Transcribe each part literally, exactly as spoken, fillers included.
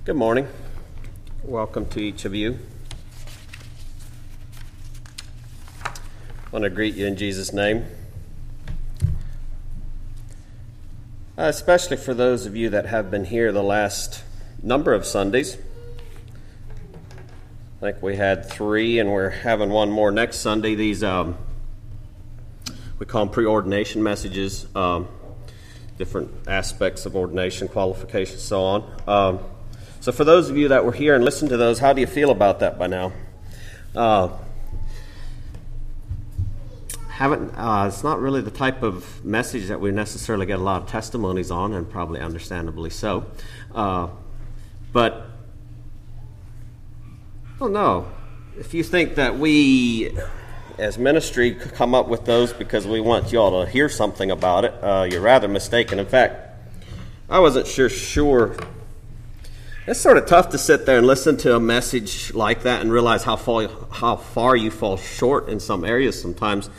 Good morning. Welcome to each of you. I want to greet you in Jesus' name. Uh, especially for those of you that have been here the last number of Sundays. I think we had three, and we're having one more next Sunday. These, um, we call them preordination messages, um, different aspects of ordination, qualifications, so on. Um, so for those of you that were here and listened to those, how do you feel about that by now? Uh, haven't. Uh, it's not really the type of message that we necessarily get a lot of testimonies on, and probably understandably so. Uh, but I don't know. If you think that we, as ministry, come up with those because we want you all to hear something about it, uh, you're rather mistaken. In fact, I wasn't sure sure. It's sort of tough to sit there and listen to a message like that and realize how far, how far you fall short in some areas sometimes.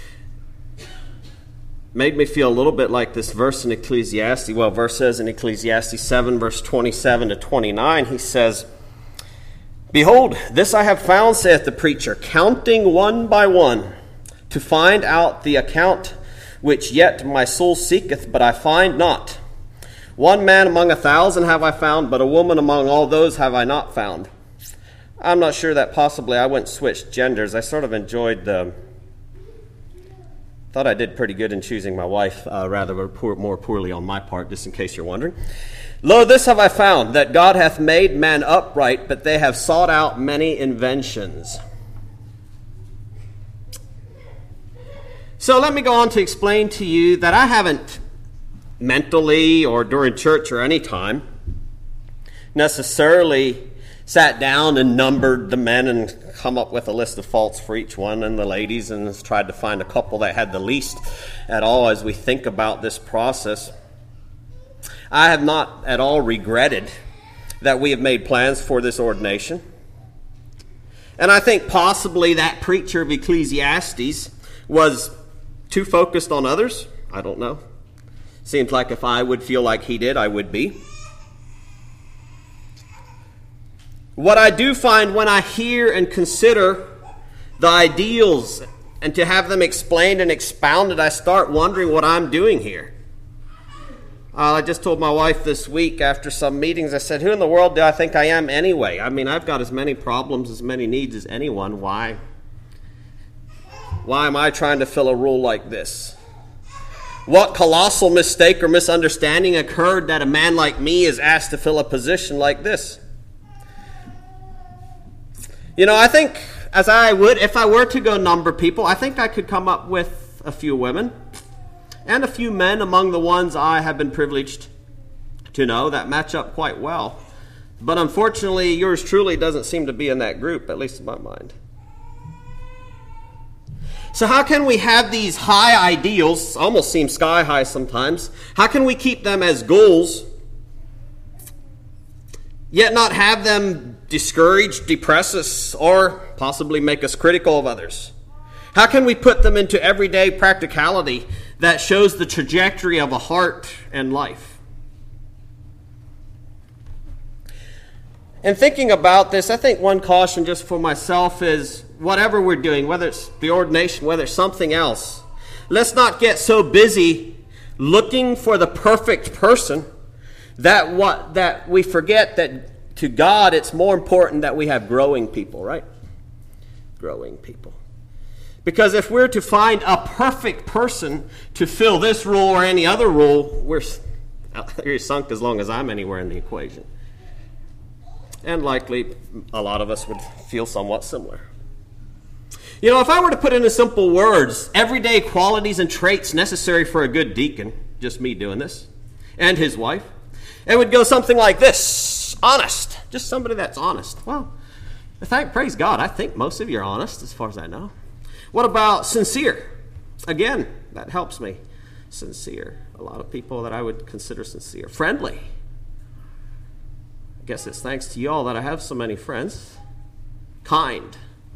Made me feel a little bit like this verse in Ecclesiastes. Well, verse says in Ecclesiastes seven, verse twenty-seven to twenty-nine, he says, "Behold, this I have found, saith the preacher, counting one by one, to find out the account which yet my soul seeketh, but I find not. One man among a thousand have I found, but a woman among all those have I not found." I'm not sure that possibly I wouldn't switch genders. I sort of enjoyed the... Thought I did pretty good in choosing my wife, uh, rather poor, more poorly on my part, just in case you're wondering. "Lo, this have I found, that God hath made man upright, but they have sought out many inventions." So let me go on to explain to you that I haven't mentally or during church or any time necessarily sat down and numbered the men and come up with a list of faults for each one, and the ladies, and tried to find a couple that had the least at all as we think about this process. I have not at all regretted that we have made plans for this ordination. And I think possibly that preacher of Ecclesiastes was too focused on others. I don't know. Seems like if I would feel like he did, I would be. What I do find when I hear and consider the ideals and to have them explained and expounded, I start wondering what I'm doing here. Uh, I just told my wife this week after some meetings, I said, who in the world do I think I am anyway? I mean, I've got as many problems, as many needs as anyone. Why? Why am I trying to fill a role like this? What colossal mistake or misunderstanding occurred that a man like me is asked to fill a position like this? You know, I think as I would, if I were to go number people, I think I could come up with a few women and a few men among the ones I have been privileged to know that match up quite well. But unfortunately, yours truly doesn't seem to be in that group, at least in my mind. So how can we have these high ideals, almost seem sky high sometimes, how can we keep them as goals, yet not have them discourage, depress us, or possibly make us critical of others? How can we put them into everyday practicality that shows the trajectory of a heart and life? And thinking about this, I think one caution just for myself is whatever we're doing, whether it's the ordination, whether it's something else, let's not get so busy looking for the perfect person that what that we forget that to God it's more important that we have growing people, right? Growing people. Because if we're to find a perfect person to fill this role or any other role, we're, we're sunk as long as I'm anywhere in the equation. And likely a lot of us would feel somewhat similar. You know, if I were to put into simple words, everyday qualities and traits necessary for a good deacon, just me doing this, and his wife, it would go something like this: honest. Just somebody that's honest. Well, thank, praise God, I think most of you are honest as far as I know. What about sincere? Again, that helps me. Sincere. A lot of people that I would consider sincere. Friendly. I guess it's thanks to you all that I have so many friends. Kind.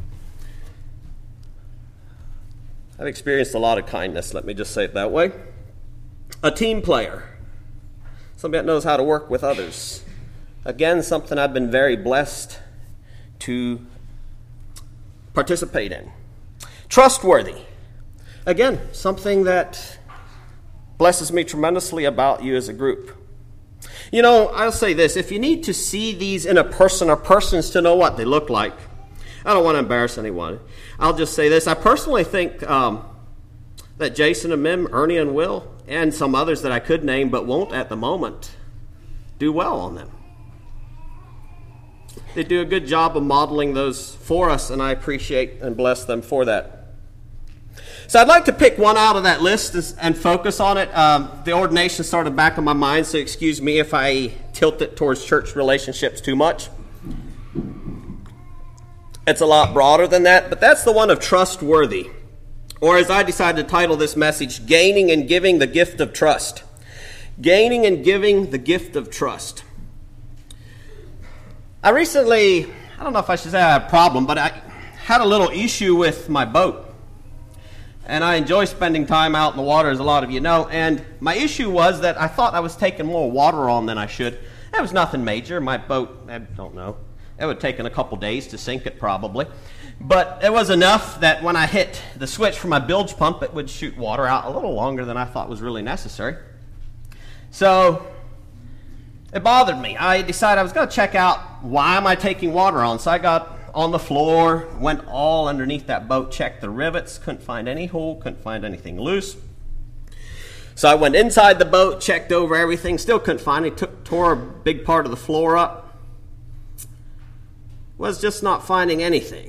I've experienced a lot of kindness, let me just say it that way. A team player. Somebody that knows how to work with others. Again, something I've been very blessed to participate in. Trustworthy. Again, something that blesses me tremendously about you as a group. You know, I'll say this. If you need to see these in a person or persons to know what they look like, I don't want to embarrass anyone. I'll just say this. I personally think um, that Jason and Mim, Ernie and Will, and some others that I could name but won't at the moment, do well on them. They do a good job of modeling those for us, and I appreciate and bless them for that. So I'd like to pick one out of that list and focus on it. Um, the ordination started back in my mind, so excuse me if I tilt it towards church relationships too much. It's a lot broader than that, but that's the one of trustworthy. Or as I decided to title this message, Gaining and Giving the Gift of Trust. Gaining and Giving the Gift of Trust. I recently, I don't know if I should say I had a problem, but I had a little issue with my boat. And I enjoy spending time out in the water, as a lot of you know. And my issue was that I thought I was taking more water on than I should. It was nothing major. My boat, I don't know, it would have taken a couple days to sink it probably. But it was enough that when I hit the switch for my bilge pump, it would shoot water out a little longer than I thought was really necessary. So it bothered me. I decided I was going to check out why am I taking water on. So I got on the floor, went all underneath that boat, checked the rivets, couldn't find any hole, couldn't find anything loose. So I went inside the boat, checked over everything, still couldn't find it, took, tore a big part of the floor up. Was just not finding anything.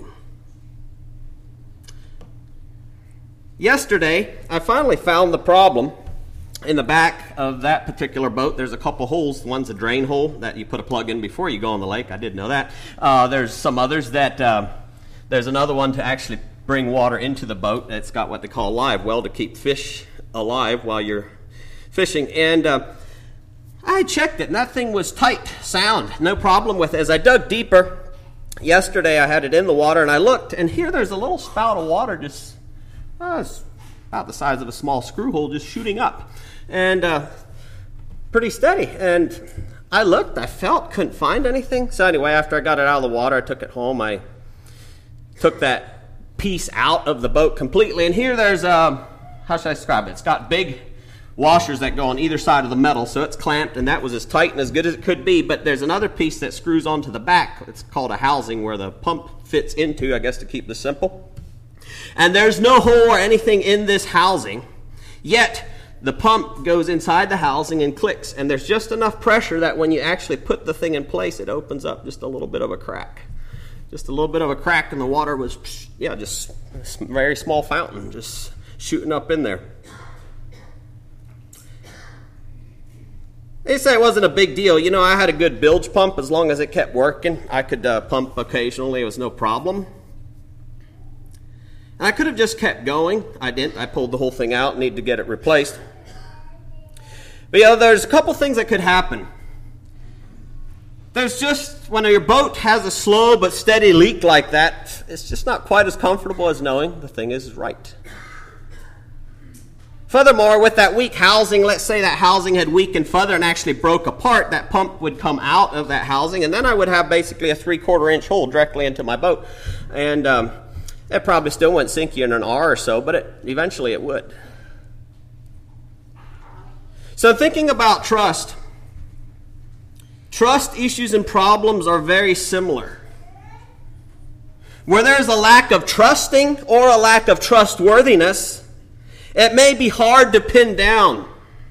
Yesterday, I finally found the problem. In the back of that particular boat, there's a couple holes. One's a drain hole that you put a plug in before you go on the lake. I did know that. Uh, there's some others that, uh, there's another one to actually bring water into the boat. It's got what they call a live well to keep fish alive while you're fishing. And uh, I checked it, and that thing was tight, sound, no problem with it. As I dug deeper, yesterday I had it in the water, and I looked, and here there's a little spout of water just, uh, it's about the size of a small screw hole just shooting up. And uh, pretty steady. And I looked, I felt, couldn't find anything. So anyway, after I got it out of the water, I took it home. I took that piece out of the boat completely. And here there's, um, how should I describe it? It's got big washers that go on either side of the metal. So it's clamped, and that was as tight and as good as it could be. But there's another piece that screws onto the back. It's called a housing where the pump fits into, I guess, to keep this simple. And there's no hole or anything in this housing. Yet the pump goes inside the housing and clicks, and there's just enough pressure that when you actually put the thing in place, it opens up just a little bit of a crack. Just a little bit of a crack, and the water was, yeah, just a very small fountain just shooting up in there. They say it wasn't a big deal. You know, I had a good bilge pump. As long as it kept working, I could uh, pump occasionally. It was no problem. And I could have just kept going. I didn't. I pulled the whole thing out and needed to get it replaced. But yeah, there's a couple things that could happen. There's just, when your boat has a slow but steady leak like that, it's just not quite as comfortable as knowing the thing is right. Furthermore, with that weak housing, let's say that housing had weakened further and actually broke apart, that pump would come out of that housing, and then I would have basically a three-quarter inch hole directly into my boat. And um, it probably still wouldn't sink you in an hour or so, but it, eventually it would. So thinking about trust, trust issues and problems are very similar. Where there's a lack of trusting or a lack of trustworthiness, it may be hard to pin down.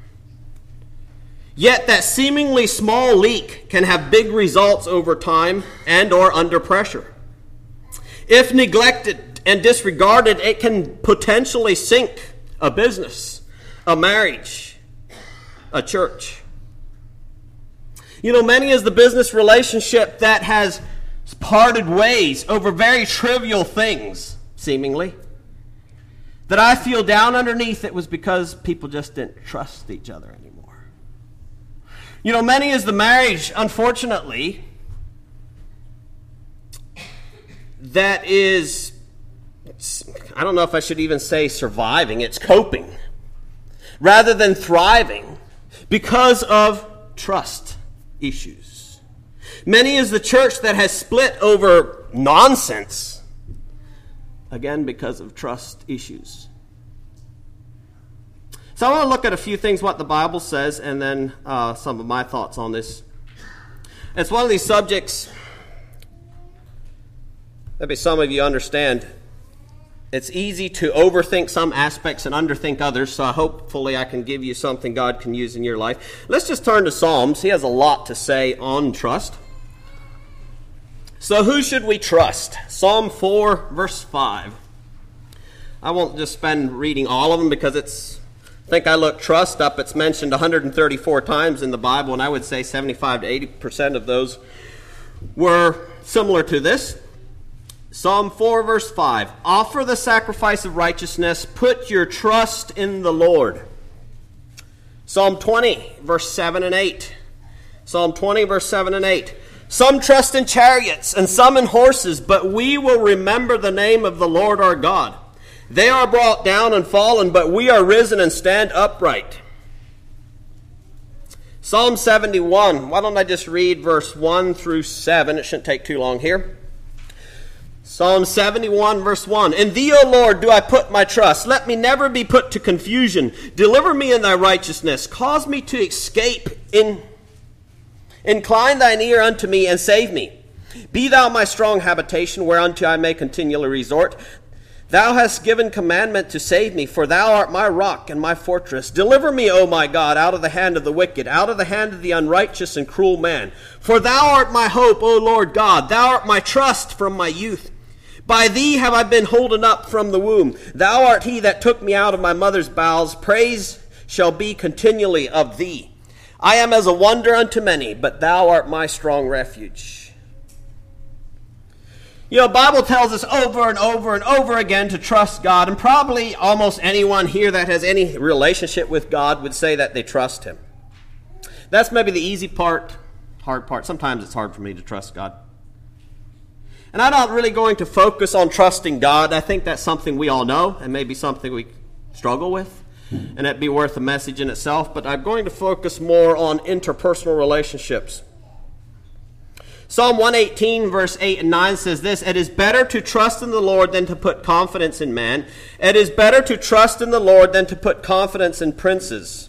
Yet that seemingly small leak can have big results over time and or under pressure. If neglected and disregarded, it can potentially sink a business, a marriage, a church. You know, many is the business relationship that has parted ways over very trivial things, seemingly, that I feel down underneath it was because people just didn't trust each other anymore. You know, many is the marriage, unfortunately, that is, I don't know if I should even say surviving, it's coping, rather than thriving because of trust issues. Many is the church that has split over nonsense. Again, because of trust issues. So I want to look at a few things, what the Bible says, and then uh, some of my thoughts on this. It's one of these subjects, maybe some of you understand, it's easy to overthink some aspects and underthink others, so hopefully I can give you something God can use in your life. Let's just turn to Psalms. He has a lot to say on trust. So who should we trust? Psalm four, verse five. I won't just spend reading all of them because it's, I think I looked trust up. It's mentioned one hundred thirty-four times in the Bible, and I would say seventy-five to eighty percent of those were similar to this. Psalm four, verse five. Offer the sacrifice of righteousness. Put your trust in the Lord. Psalm twenty, verse seven and eight. Psalm twenty, verse seven and eight. Some trust in chariots and some in horses, but we will remember the name of the Lord our God. They are brought down and fallen, but we are risen and stand upright. Psalm seventy-one. Why don't I just read verse one through seven? It shouldn't take too long here. Psalm seventy-one, verse one. In thee, O Lord, do I put my trust. Let me never be put to confusion. Deliver me in thy righteousness. Cause me to escape. In Incline thine ear unto me and save me. Be thou my strong habitation, whereunto I may continually resort. Thou hast given commandment to save me, for thou art my rock and my fortress. Deliver me, O my God, out of the hand of the wicked, out of the hand of the unrighteous and cruel man. For thou art my hope, O Lord God. Thou art my trust from my youth. By thee have I been holden up from the womb. Thou art he that took me out of my mother's bowels. Praise shall be continually of thee. I am as a wonder unto many, but thou art my strong refuge. You know, the Bible tells us over and over and over again to trust God, and probably almost anyone here that has any relationship with God would say that they trust him. That's maybe the easy part, hard part. Sometimes it's hard for me to trust God. And I'm not really going to focus on trusting God. I think that's something we all know, and maybe something we struggle with. And it'd be worth a message in itself, but I'm going to focus more on interpersonal relationships. Psalm one eighteen, verse eight and nine says this: It is better to trust in the Lord than to put confidence in man. It is better to trust in the Lord than to put confidence in princes.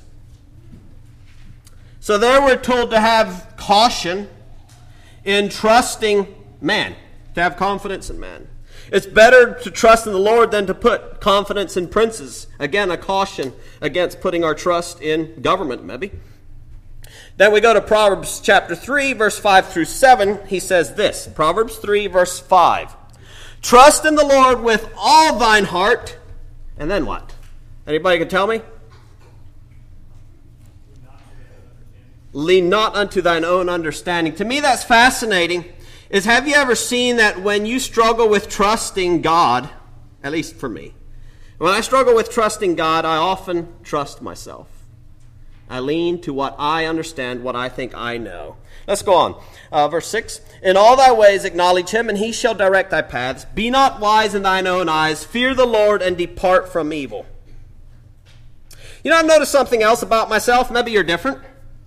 So there we're told to have caution in trusting man, to have confidence in man. It's better to trust in the Lord than to put confidence in princes. Again, a caution against putting our trust in government, maybe. Then we go to Proverbs chapter three, verse five through seven. He says this, Proverbs three, verse five. Trust in the Lord with all thine heart. And then what? Anybody can tell me? Lean not unto thine own understanding. To me, that's fascinating. Is have you ever seen that when you struggle with trusting God, at least for me, when I struggle with trusting God, I often trust myself. I lean to what I understand, what I think I know. Let's go on. Uh, verse six. In all thy ways acknowledge him, and he shall direct thy paths. Be not wise in thine own eyes. Fear the Lord, and depart from evil. You know, I've noticed something else about myself. Maybe you're different.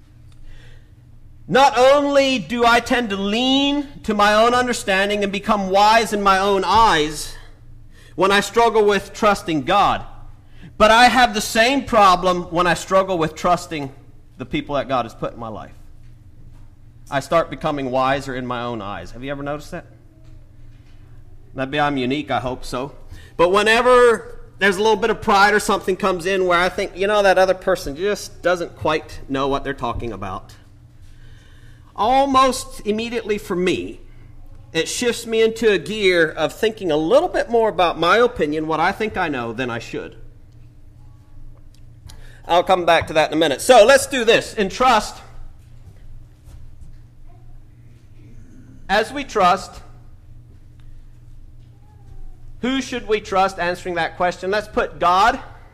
Not only do I tend to lean to my own understanding and become wise in my own eyes when I struggle with trusting God, but I have the same problem when I struggle with trusting the people that God has put in my life. I start becoming wiser in my own eyes. Have you ever noticed that? Maybe I'm unique, I hope so. But whenever there's a little bit of pride or something comes in where I think, you know, that other person just doesn't quite know what they're talking about, almost immediately for me, it shifts me into a gear of thinking a little bit more about my opinion, what I think I know, than I should. I'll come back to that in a minute. So let's do this. In trust, as we trust, who should we trust? Answering that question, let's put God,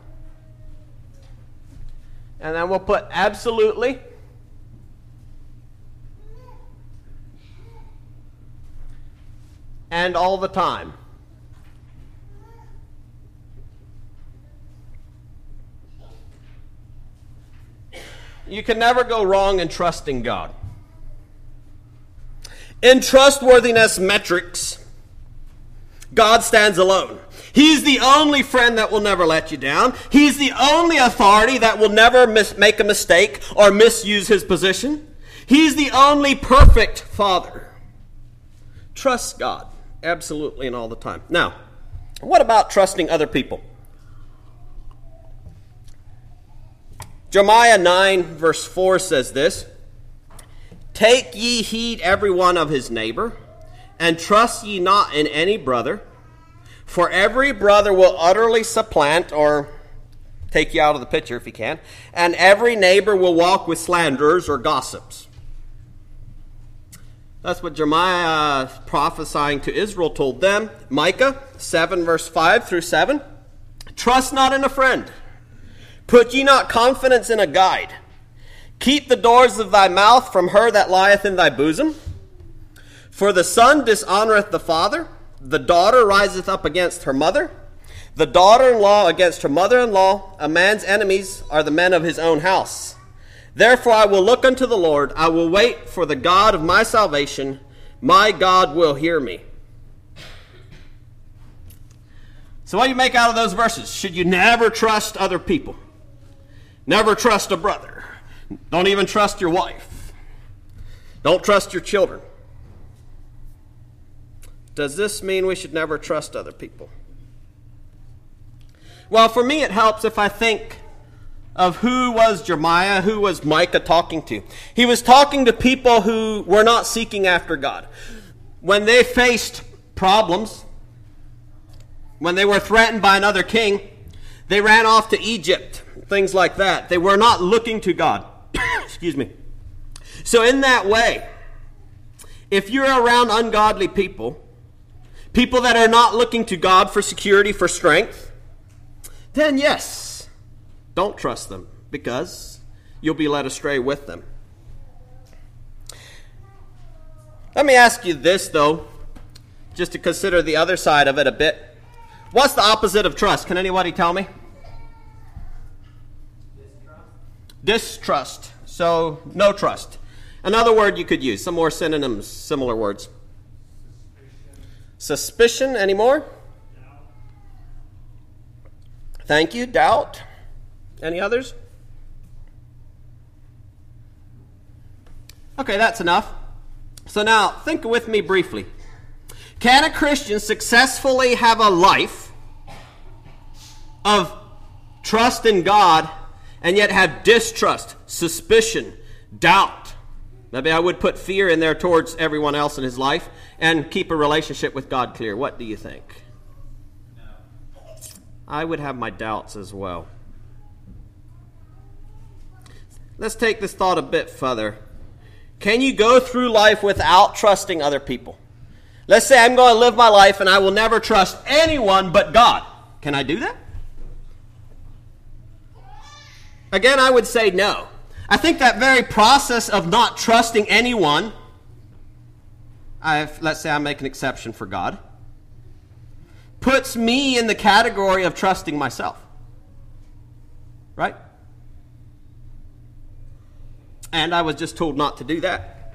and then we'll put absolutely, and all the time. You can never go wrong in trusting God. In trustworthiness metrics, God stands alone. He's the only friend that will never let you down. He's the only authority that will never mis- make a mistake or misuse his position. He's the only perfect Father. Trust God, absolutely and all the time. Now, what about trusting other people? Jeremiah nine verse four says this, "Take ye heed every one of his neighbor, and trust ye not in any brother, for every brother will utterly supplant," or take you out of the picture if he can, "and every neighbor will walk with slanderers or gossips." That's what Jeremiah uh, prophesying to Israel told them. Micah seven verse five through seven, "Trust not in a friend. Put ye not confidence in a guide. Keep the doors of thy mouth from her that lieth in thy bosom. For the son dishonoreth the father, the daughter riseth up against her mother, the daughter-in-law against her mother-in-law. A man's enemies are the men of his own house. Therefore I will look unto the Lord, I will wait for the God of my salvation. My God will hear me." So what do you make out of those verses? Should you never trust other people? Never trust a brother. Don't even trust your wife. Don't trust your children. Does this mean we should never trust other people? Well, for me it helps if I think of who was Jeremiah, who was Micah talking to. He was talking to people who were not seeking after God. When they faced problems, when they were threatened by another king, they ran off to Egypt, things like that. They were not looking to God. Excuse me. So in that way, if you're around ungodly people, people that are not looking to God for security, for strength, then yes, don't trust them, because you'll be led astray with them. Let me ask you this, though, just to consider the other side of it a bit. What's the opposite of trust? Can anybody tell me? Distrust. Distrust. So, no trust. Another word you could use. Some more synonyms, similar words. Suspicion. Suspicion. Any more? Doubt. Thank you. Doubt. Any others? Okay, that's enough. So now, think with me briefly. Can a Christian successfully have a life of trust in God and yet have distrust, suspicion, doubt? Maybe I would put fear in there towards everyone else in his life and keep a relationship with God clear. What do you think? No. I would have my doubts as well. Let's take this thought a bit further. Can you go through life without trusting other people? Let's say I'm going to live my life and I will never trust anyone but God. Can I do that? Again, I would say no. I think that very process of not trusting anyone, I've, let's say I make an exception for God, puts me in the category of trusting myself. Right? And I was just told not to do that.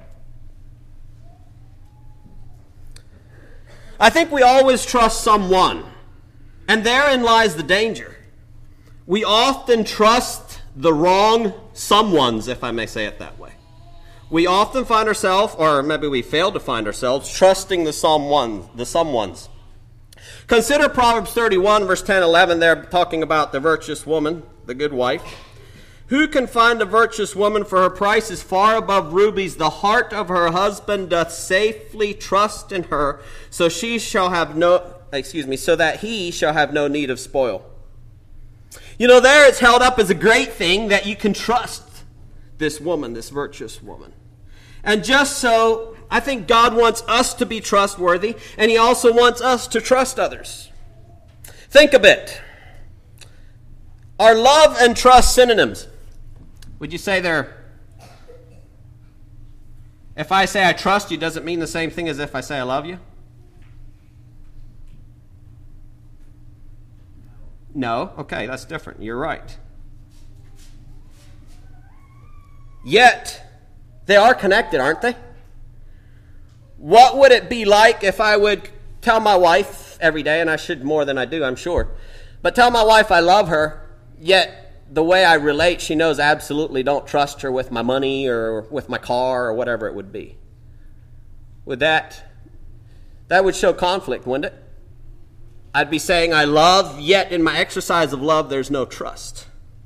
I think we always trust someone, and therein lies the danger. We often trust the wrong someones, if I may say it that way. We often find ourselves, or maybe we fail to find ourselves, trusting the someone, the someones. Consider Proverbs thirty-one, verse ten, eleven, there talking about the virtuous woman, the good wife. Who can find a virtuous woman? For her price is far above rubies. The heart of her husband doth safely trust in her, so she shall have no, excuse me, so that he shall have no need of spoil. You know, there it's held up as a great thing that you can trust this woman, this virtuous woman. And just so, I think God wants us to be trustworthy, and he also wants us to trust others. Think a bit. Are love and trust synonyms? Would you say they're... If I say I trust you, does it mean the same thing as if I say I love you? No? Okay, that's different. You're right. Yet, they are connected, aren't they? What would it be like if I would tell my wife every day, and I should more than I do, I'm sure, but tell my wife I love her, yet the way I relate, she knows I absolutely don't trust her with my money or with my car or whatever it would be. Would that, that would show conflict, wouldn't it? I'd be saying I love, yet in my exercise of love, there's no trust.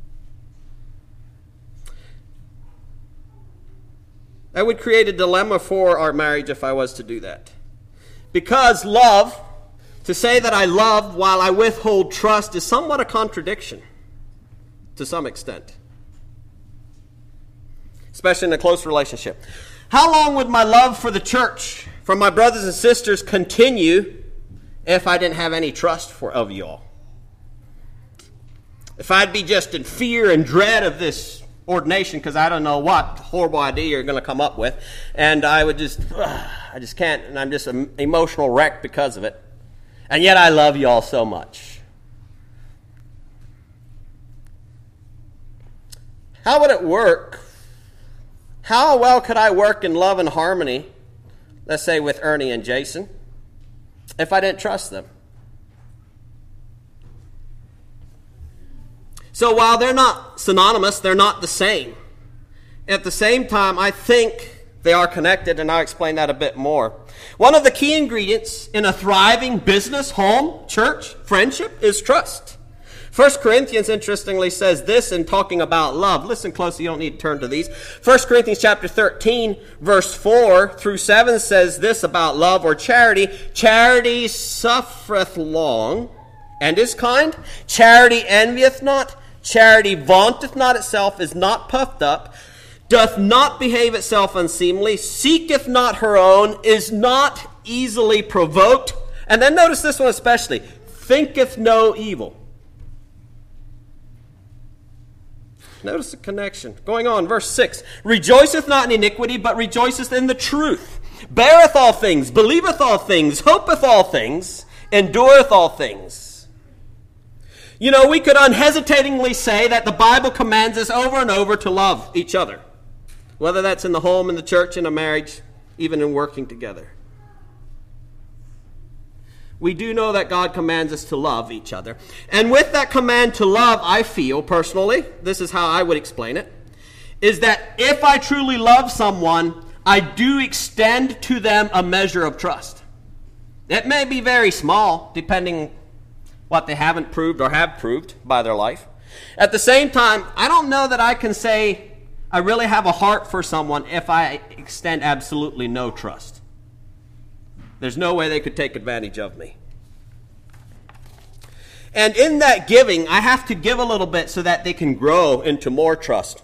That would create a dilemma for our marriage if I was to do that. Because love, to say that I love while I withhold trust is somewhat a contradiction to some extent. Especially in a close relationship. How long would my love for the church, for my brothers and sisters, continue if I didn't have any trust for of you all? If I'd be just in fear and dread of this ordination because I don't know what horrible idea you're going to come up with, and I would just, ugh, I just can't, and I'm just an emotional wreck because of it. And yet I love you all so much. How would it work? How well could I work in love and harmony, let's say with Ernie and Jason, if I didn't trust them? So while they're not synonymous, they're not the same. At the same time, I think they are connected, and I'll explain that a bit more. One of the key ingredients in a thriving business, home, church, friendship is trust. First Corinthians, interestingly, says this in talking about love. Listen closely, you don't need to turn to these. First Corinthians chapter thirteen, verse four through seven says this about love or charity. Charity suffereth long and is kind. Charity envieth not. Charity vaunteth not itself, is not puffed up, doth not behave itself unseemly, seeketh not her own, is not easily provoked. And then notice this one especially, thinketh no evil. Notice the connection. Going on, verse six. Rejoiceth not in iniquity, but rejoiceth in the truth. Beareth all things, believeth all things, hopeth all things, endureth all things. You know, we could unhesitatingly say that the Bible commands us over and over to love each other. Whether that's in the home, in the church, in a marriage, even in working together. We do know that God commands us to love each other. And with that command to love, I feel personally, this is how I would explain it, is that if I truly love someone, I do extend to them a measure of trust. It may be very small, depending what they haven't proved or have proved by their life. At the same time, I don't know that I can say I really have a heart for someone if I extend absolutely no trust. There's no way they could take advantage of me. And in that giving, I have to give a little bit so that they can grow into more trust.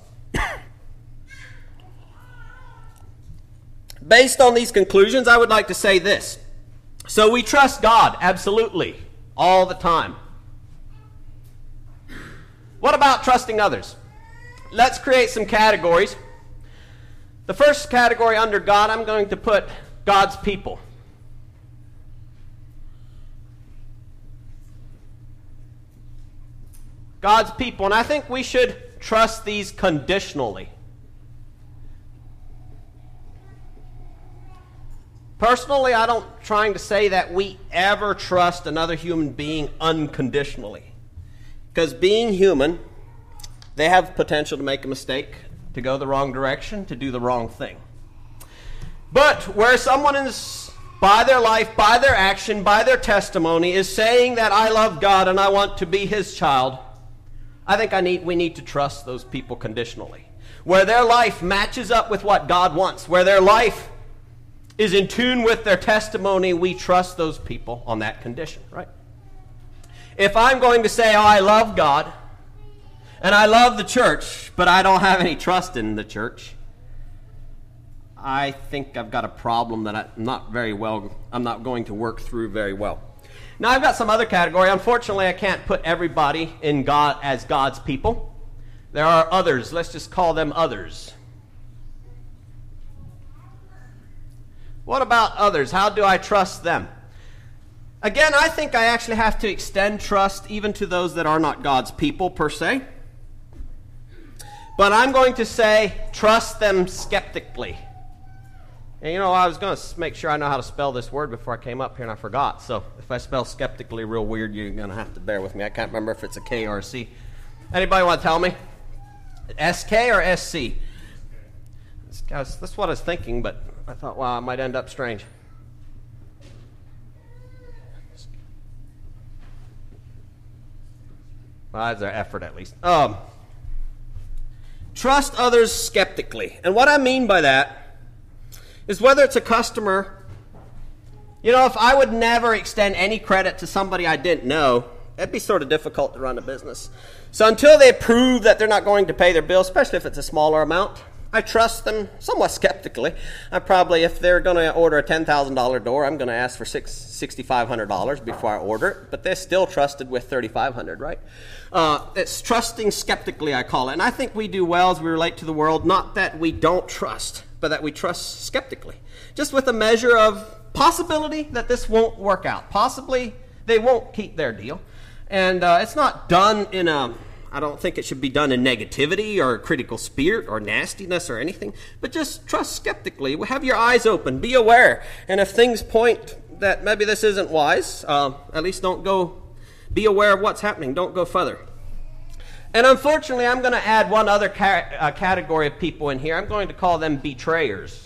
Based on these conclusions, I would like to say this. So we trust God, absolutely, all the time. What about trusting others? Let's create some categories. The first category under God, I'm going to put God's people. God's people, and I think we should trust these conditionally. Personally, I don't trying to say that we ever trust another human being unconditionally. Because being human, they have potential to make a mistake, to go the wrong direction, to do the wrong thing. But where someone is, by their life, by their action, by their testimony, is saying that I love God and I want to be His child, I think I need we need to trust those people conditionally. Where their life matches up with what God wants, where their life is in tune with their testimony, we trust those people on that condition, right? If I'm going to say, oh, I love God, and I love the church, but I don't have any trust in the church, I think I've got a problem that I'm not very well, I'm not going to work through very well. Now, I've got some other category. Unfortunately, I can't put everybody in God as God's people. There are others. Let's just call them others. What about others? How do I trust them? Again, I think I actually have to extend trust even to those that are not God's people per se. But I'm going to say trust them skeptically. And you know, I was going to make sure I know how to spell this word before I came up here, and I forgot. So if I spell skeptically real weird, you're going to have to bear with me. I can't remember if it's a K or a C. Anybody want to tell me? S K or S C? That's what I was thinking, but I thought, wow, I might end up strange. Well, that's their effort, at least. Um, trust others skeptically. And what I mean by that is whether it's a customer, you know, if I would never extend any credit to somebody I didn't know, it'd be sort of difficult to run a business. So until they prove that they're not going to pay their bill, especially if it's a smaller amount, I trust them somewhat skeptically. I probably, if they're going to order a ten thousand dollars door, I'm going to ask for six thousand five hundred dollars before I order it, but they're still trusted with three thousand five hundred dollars, right? Uh, it's trusting skeptically, I call it. And I think we do well as we relate to the world, not that we don't trust, but that we trust skeptically. Just with a measure of possibility that this won't work out. Possibly they won't keep their deal. And uh, it's not done in a, I don't think it should be done in negativity or critical spirit or nastiness or anything, but just trust skeptically. Have your eyes open. Be aware. And if things point that maybe this isn't wise, uh, at least don't go, be aware of what's happening. Don't go further. And unfortunately, I'm going to add one other ca- uh, category of people in here. I'm going to call them betrayers.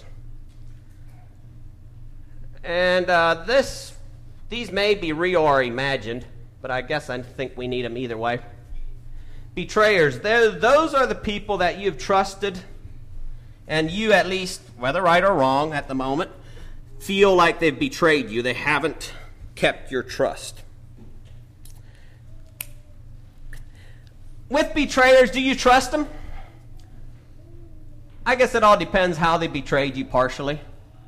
And uh, this, these may be real or imagined, but I guess I think we need them either way. Betrayers, They're, those are the people that you've trusted, and you at least, whether right or wrong at the moment, feel like they've betrayed you. They haven't kept your trust. With betrayers, do you trust them? I guess it all depends how they betrayed you partially.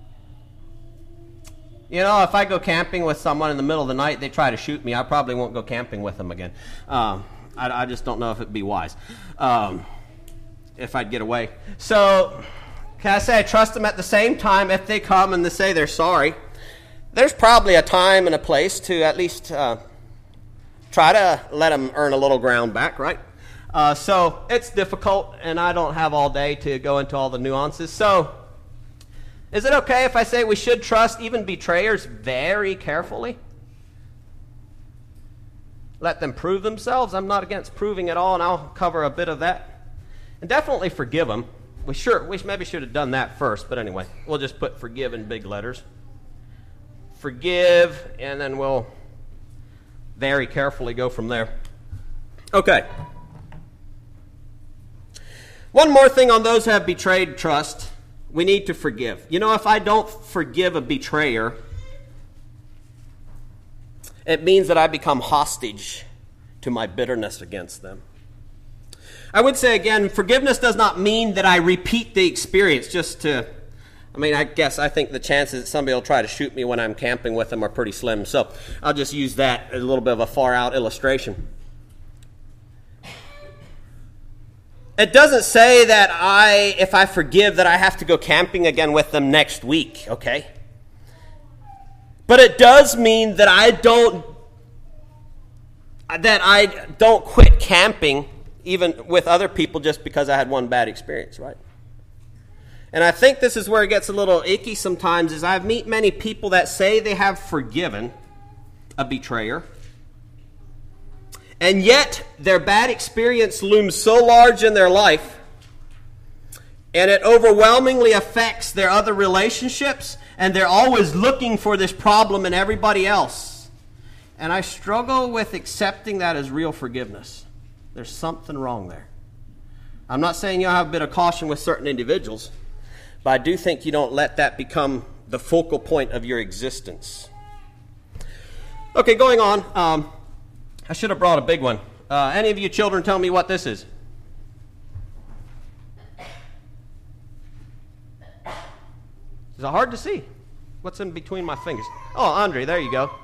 You know, if I go camping with someone in the middle of the night, they try to shoot me, I probably won't go camping with them again. Um, I, I just don't know if it'd be wise, um, if I'd get away. So, can I say I trust them at the same time? If they come and they say they're sorry, there's probably a time and a place to at least uh, try to let them earn a little ground back, right? Uh, so it's difficult, and I don't have all day to go into all the nuances. So is it okay if I say we should trust even betrayers very carefully? Let them prove themselves. I'm not against proving at all, and I'll cover a bit of that. And definitely forgive them. We sure we maybe should have done that first, but anyway, we'll just put forgive in big letters. Forgive, and then we'll very carefully go from there. Okay. One more thing on those who have betrayed trust. We need to forgive. You know, if I don't forgive a betrayer, it means that I become hostage to my bitterness against them. I would say again, forgiveness does not mean that I repeat the experience just to, I mean, I guess I think the chances that somebody will try to shoot me when I'm camping with them are pretty slim. So I'll just use that as a little bit of a far out illustration. It doesn't say that I, if I forgive, that I have to go camping again with them next week, okay? But it does mean that I don't, that I don't quit camping even with other people just because I had one bad experience, right? And I think this is where it gets a little icky sometimes, is I meet many people that say they have forgiven a betrayer, and yet their bad experience looms so large in their life, and it overwhelmingly affects their other relationships, and they're always looking for this problem in everybody else. And I struggle with accepting that as real forgiveness. There's something wrong there. I'm not saying you'll have a bit of caution with certain individuals, but I do think you don't let that become the focal point of your existence. Okay, going on. Um, I should have brought a big one. Uh, any of you children tell me what this is? Is it hard to see? What's in between my fingers? Oh, Andre, there you go.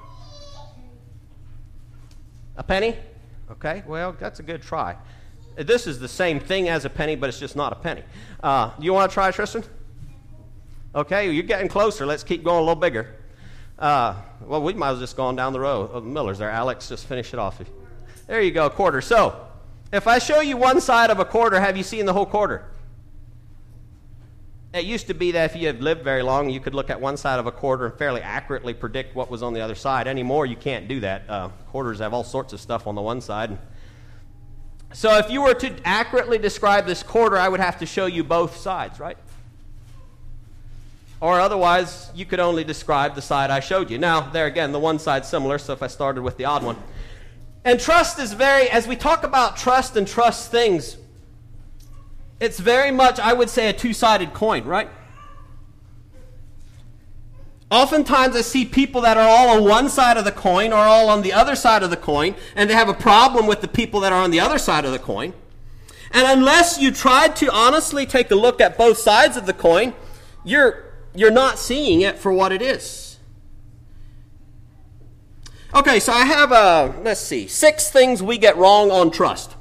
A penny? Okay, well, that's a good try. This is the same thing as a penny, but it's just not a penny. Uh, you want to try, Tristan? Okay, you're getting closer. Let's keep going a little bigger. Uh, well, we might as well just go on down the row. Oh, the Miller's there. Alex, just finish it off. There you go, a quarter. So, if I show you one side of a quarter, have you seen the whole quarter? It used to be that if you had lived very long, you could look at one side of a quarter and fairly accurately predict what was on the other side. Anymore, you can't do that. Uh, quarters have all sorts of stuff on the one side. So if you were to accurately describe this quarter, I would have to show you both sides, right? Or otherwise, you could only describe the side I showed you. Now, there again, the one side's similar, so if I started with the odd one. And trust is very, as we talk about trust and trust things, it's very much, I would say, a two-sided coin, right? Oftentimes I see people that are all on one side of the coin or all on the other side of the coin, and they have a problem with the people that are on the other side of the coin. And unless you try to honestly take a look at both sides of the coin, you're, you're not seeing it for what it is. Okay, so I have, uh, let's see, six things we get wrong on trust.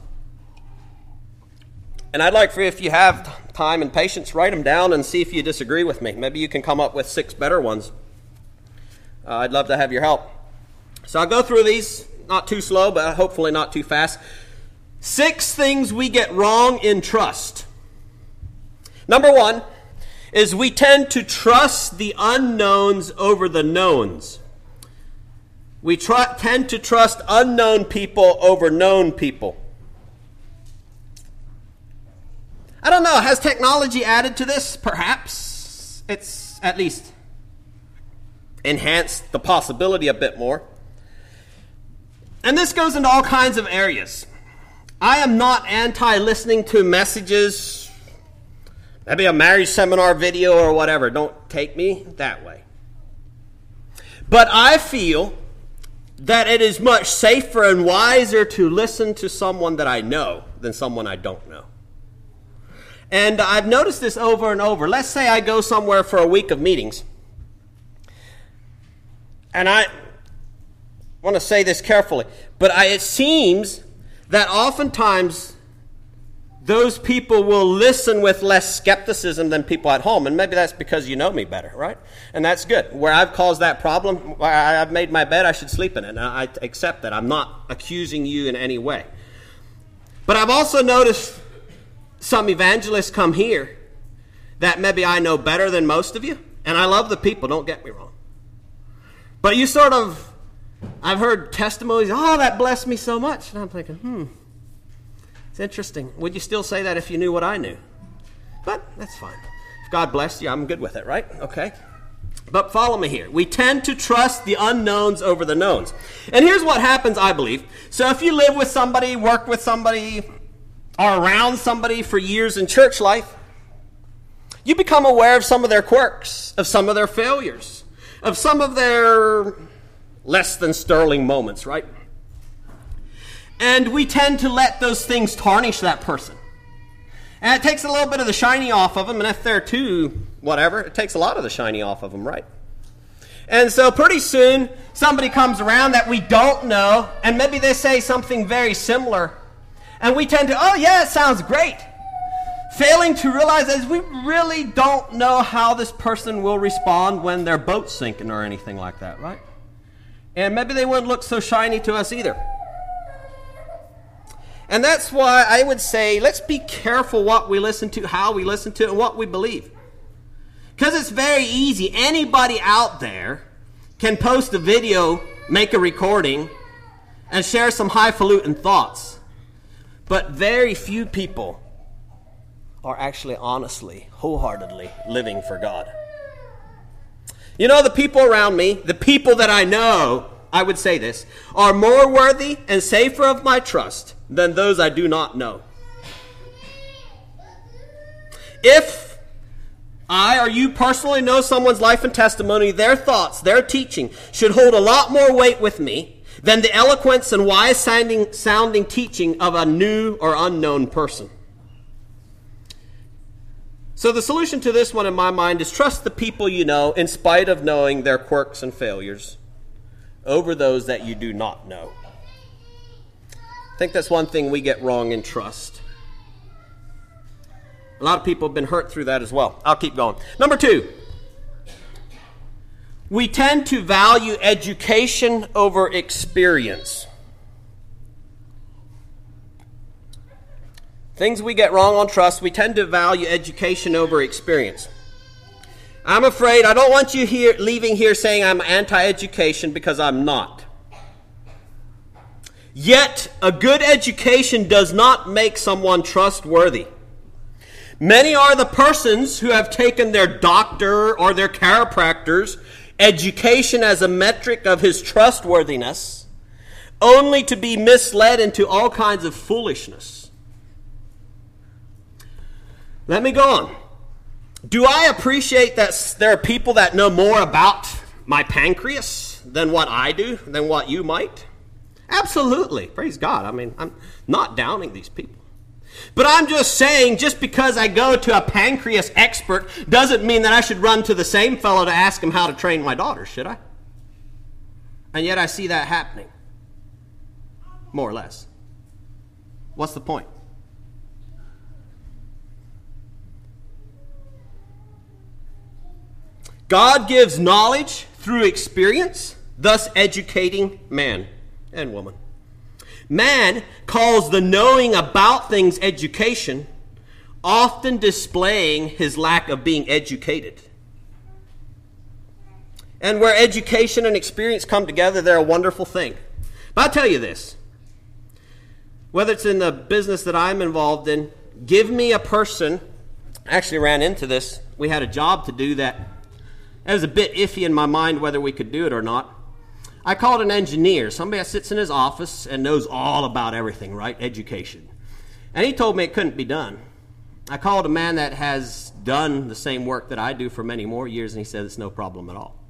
And I'd like for you, if you have time and patience, write them down and see if you disagree with me. Maybe you can come up with six better ones. Uh, I'd love to have your help. So I'll go through these, not too slow, but hopefully not too fast. Six things we get wrong in trust. Number one is we tend to trust the unknowns over the knowns. We tr- tend to trust unknown people over known people. I don't know, has technology added to this? Perhaps. It's at least enhanced the possibility a bit more. And this goes into all kinds of areas. I am not anti-listening to messages, maybe a marriage seminar video or whatever. Don't take me that way. But I feel that it is much safer and wiser to listen to someone that I know than someone I don't know. And I've noticed this over and over. Let's say I go somewhere for a week of meetings. And I want to say this carefully, but I, it seems that oftentimes those people will listen with less skepticism than people at home. And maybe that's because you know me better, right? And that's good. Where I've caused that problem, where I've made my bed, I should sleep in it. And I accept that. I'm not accusing you in any way. But I've also noticed some evangelists come here that maybe I know better than most of you. And I love the people, don't get me wrong. But you sort of, I've heard testimonies, oh, that blessed me so much. And I'm thinking, hmm, it's interesting. Would you still say that if you knew what I knew? But that's fine. If God blessed you, I'm good with it, right? Okay. But follow me here. We tend to trust the unknowns over the knowns. And here's what happens, I believe. So if you live with somebody, work with somebody, are around somebody for years in church life, you become aware of some of their quirks, of some of their failures, of some of their less than sterling moments, right? And we tend to let those things tarnish that person. And it takes a little bit of the shiny off of them, and if they're too whatever, it takes a lot of the shiny off of them, right? And so pretty soon, somebody comes around that we don't know, and maybe they say something very similar. And we tend to, oh yeah, it sounds great. Failing to realize that we really don't know how this person will respond when their boat's sinking or anything like that, right? And maybe they wouldn't look so shiny to us either. And that's why I would say, let's be careful what we listen to, how we listen to it, and what we believe. Because it's very easy. Anybody out there can post a video, make a recording, and share some highfalutin thoughts. But very few people are actually honestly, wholeheartedly living for God. You know, the people around me, the people that I know, I would say this, are more worthy and safer of my trust than those I do not know. If I or you personally know someone's life and testimony, their thoughts, their teaching should hold a lot more weight with me than the eloquence and wise sounding, sounding teaching of a new or unknown person. So the solution to this one in my mind is trust the people you know in spite of knowing their quirks and failures over those that you do not know. I think that's one thing we get wrong in trust. A lot of people have been hurt through that as well. I'll keep going. Number two. We tend to value education over experience. Things we get wrong on trust, we tend to value education over experience. I'm afraid I don't want you here leaving here saying I'm anti-education, because I'm not. Yet, a good education does not make someone trustworthy. Many are the persons who have taken their doctor or their chiropractor's education as a metric of his trustworthiness, only to be misled into all kinds of foolishness. Let me go on. Do I appreciate that there are people that know more about my pancreas than what I do, than what you might? Absolutely. Praise God. I mean, I'm not downing these people. But I'm just saying, just because I go to a pancreas expert doesn't mean that I should run to the same fellow to ask him how to train my daughter, should I? And yet I see that happening. More or less. What's the point? God gives knowledge through experience, thus educating man and woman. Man calls the knowing about things education, often displaying his lack of being educated. And where education and experience come together, they're a wonderful thing. But I'll tell you this. Whether it's in the business that I'm involved in, give me a person. I actually ran into this. We had a job to do that. It was a bit iffy in my mind whether we could do it or not. I called an engineer, somebody that sits in his office and knows all about everything, right? Education. And he told me it couldn't be done. I called a man that has done the same work that I do for many more years, and he said it's no problem at all.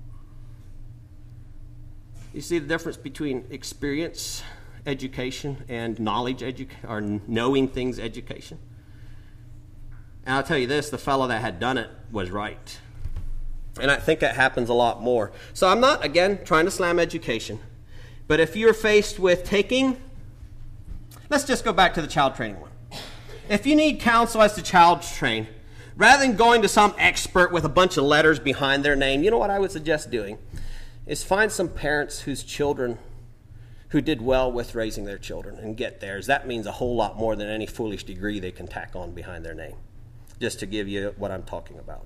You see the difference between experience education and knowledge education, or knowing things education? And I'll tell you this, the fellow that had done it was right. And I think that happens a lot more. So I'm not, again, trying to slam education. But if you're faced with taking, let's just go back to the child training one. If you need counsel as to child train, rather than going to some expert with a bunch of letters behind their name, you know what I would suggest doing? Is find some parents whose children, who did well with raising their children, and get theirs. That means a whole lot more than any foolish degree they can tack on behind their name. Just to give you what I'm talking about.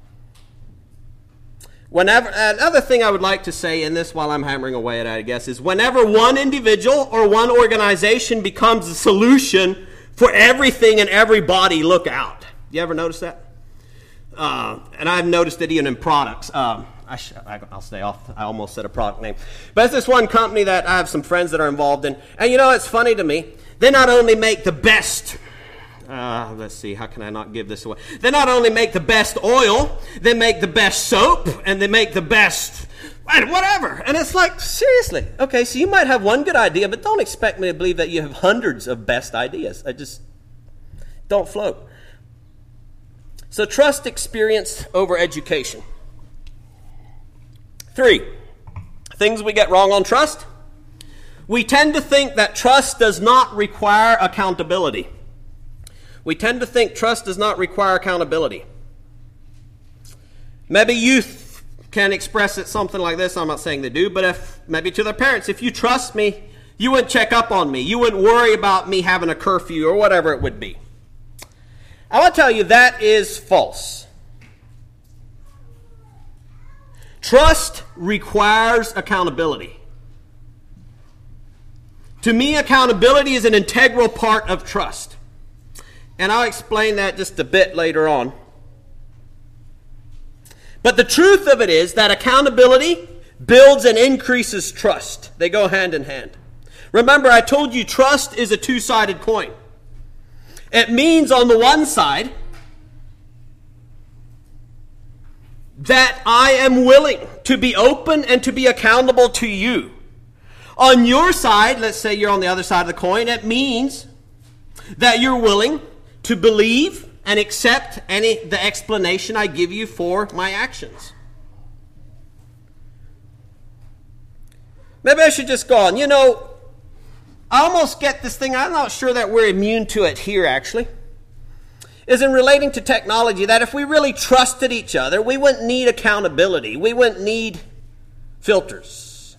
Whenever, another thing I would like to say in this while I'm hammering away at it, I guess, is whenever one individual or one organization becomes the solution for everything and everybody, look out. You ever notice that? Uh, and I've noticed it even in products. Um, I sh- I'll stay off. I almost said a product name. But it's this one company that I have some friends that are involved in. And you know, it's funny to me. They not only make the best... Uh, let's see, how can I not give this away? They not only make the best oil, they make the best soap, and they make the best whatever. And it's like, seriously. Okay, so you might have one good idea, but don't expect me to believe that you have hundreds of best ideas. I just don't float. So trust experience over education. Three, things we get wrong on trust. We tend to think that trust does not require accountability. We tend to think trust does not require accountability. Maybe youth can express it something like this. I'm not saying they do, but if maybe to their parents, if you trust me, you wouldn't check up on me. You wouldn't worry about me having a curfew or whatever it would be. I want to tell you that is false. Trust requires accountability. To me, accountability is an integral part of trust. And I'll explain that just a bit later on. But the truth of it is that accountability builds and increases trust. They go hand in hand. Remember, I told you trust is a two-sided coin. It means on the one side that I am willing to be open and to be accountable to you. On your side, let's say you're on the other side of the coin, it means that you're willing to believe and accept any the explanation I give you for my actions. Maybe I should just go on. You know, I almost get this thing, I'm not sure that we're immune to it here actually, is in relating to technology, that if we really trusted each other, we wouldn't need accountability. We wouldn't need filters.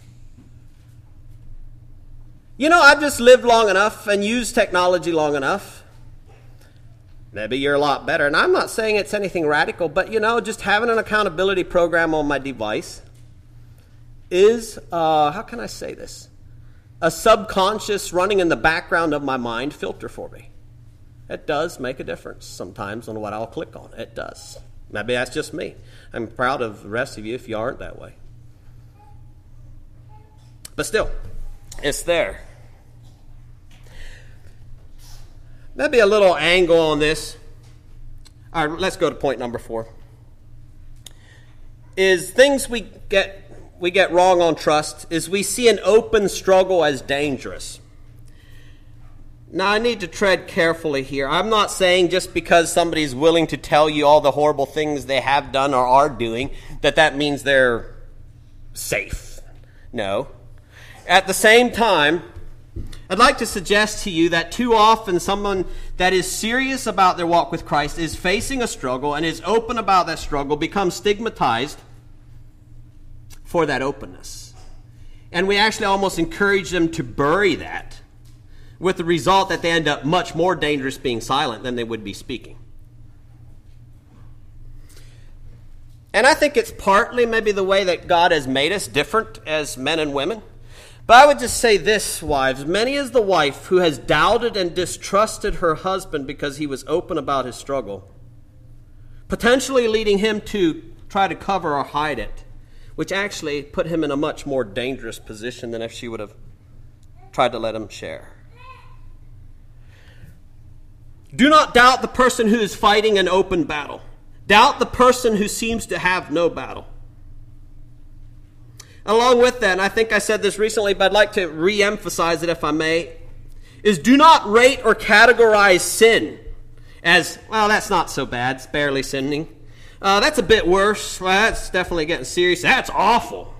You know, I've just lived long enough and used technology long enough Maybe you're a lot better. And I'm not saying it's anything radical, but, you know, just having an accountability program on my device is, uh, how can I say this? A subconscious running in the background of my mind filter for me. It does make a difference sometimes on what I'll click on. It does. Maybe that's just me. I'm proud of the rest of you if you aren't that way. But still, it's there. Maybe a little angle on this. All right, let's go to point number four. Is things we get we get wrong on trust is we see an open struggle as dangerous. Now, I need to tread carefully here. I'm not saying just because somebody's willing to tell you all the horrible things they have done or are doing, that that means they're safe. No. At the same time, I'd like to suggest to you that too often someone that is serious about their walk with Christ is facing a struggle and is open about that struggle becomes stigmatized for that openness. And we actually almost encourage them to bury that, with the result that they end up much more dangerous being silent than they would be speaking. And I think it's partly maybe the way that God has made us different as men and women. But I would just say this, wives. Many is the wife who has doubted and distrusted her husband because he was open about his struggle, potentially leading him to try to cover or hide it, which actually put him in a much more dangerous position than if she would have tried to let him share. Do not doubt the person who is fighting an open battle. Doubt the person who seems to have no battle. Along with that, and I think I said this recently, but I'd like to re-emphasize it if I may, is do not rate or categorize sin as, well, that's not so bad, it's barely sinning. Uh, that's a bit worse. Well, that's definitely getting serious. That's awful.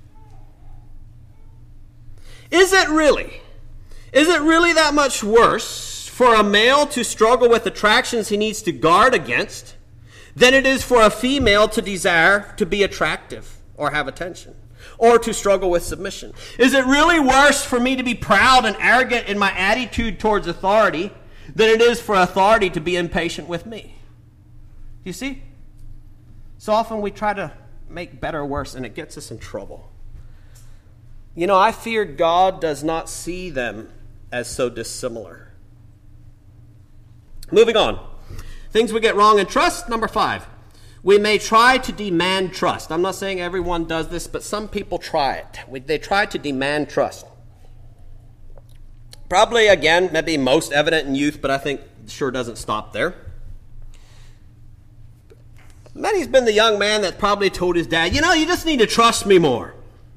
Is it really? Is it really that much worse for a male to struggle with attractions he needs to guard against than it is for a female to desire to be attractive or have attention, or to struggle with submission? Is it really worse for me to be proud and arrogant in my attitude towards authority than it is for authority to be impatient with me? You see? So often we try to make better worse, and it gets us in trouble. You know, I fear God does not see them as so dissimilar. Moving on. Things we get wrong in trust. Number five. We may try to demand trust. I'm not saying everyone does this, but some people try it. We, they try to demand trust. Probably, again, maybe most evident in youth, but I think sure doesn't stop there. Maybe been the young man that probably told his dad, you know, you just need to trust me more.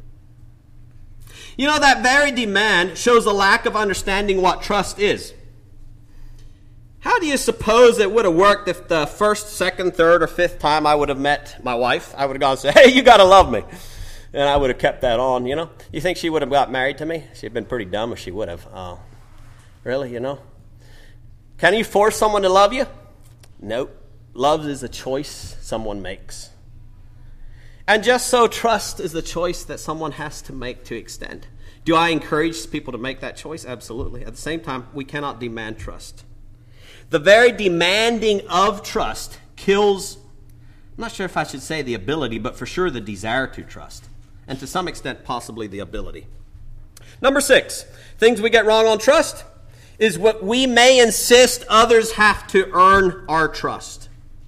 You know, that very demand shows a lack of understanding what trust is. How do you suppose it would have worked if the first, second, third, or fifth time I would have met my wife, I would have gone and said, hey, you got to love me. And I would have kept that on, you know. You think she would have got married to me? She'd have been pretty dumb if she would have. Oh, really, you know? Can you force someone to love you? Nope. Love is a choice someone makes. And just so, trust is the choice that someone has to make to extend. Do I encourage people to make that choice? Absolutely. At the same time, we cannot demand trust. The very demanding of trust kills, I'm not sure if I should say the ability, but for sure the desire to trust. And to some extent, possibly the ability. Number six, things we get wrong on trust is what we may insist others have to earn our trust.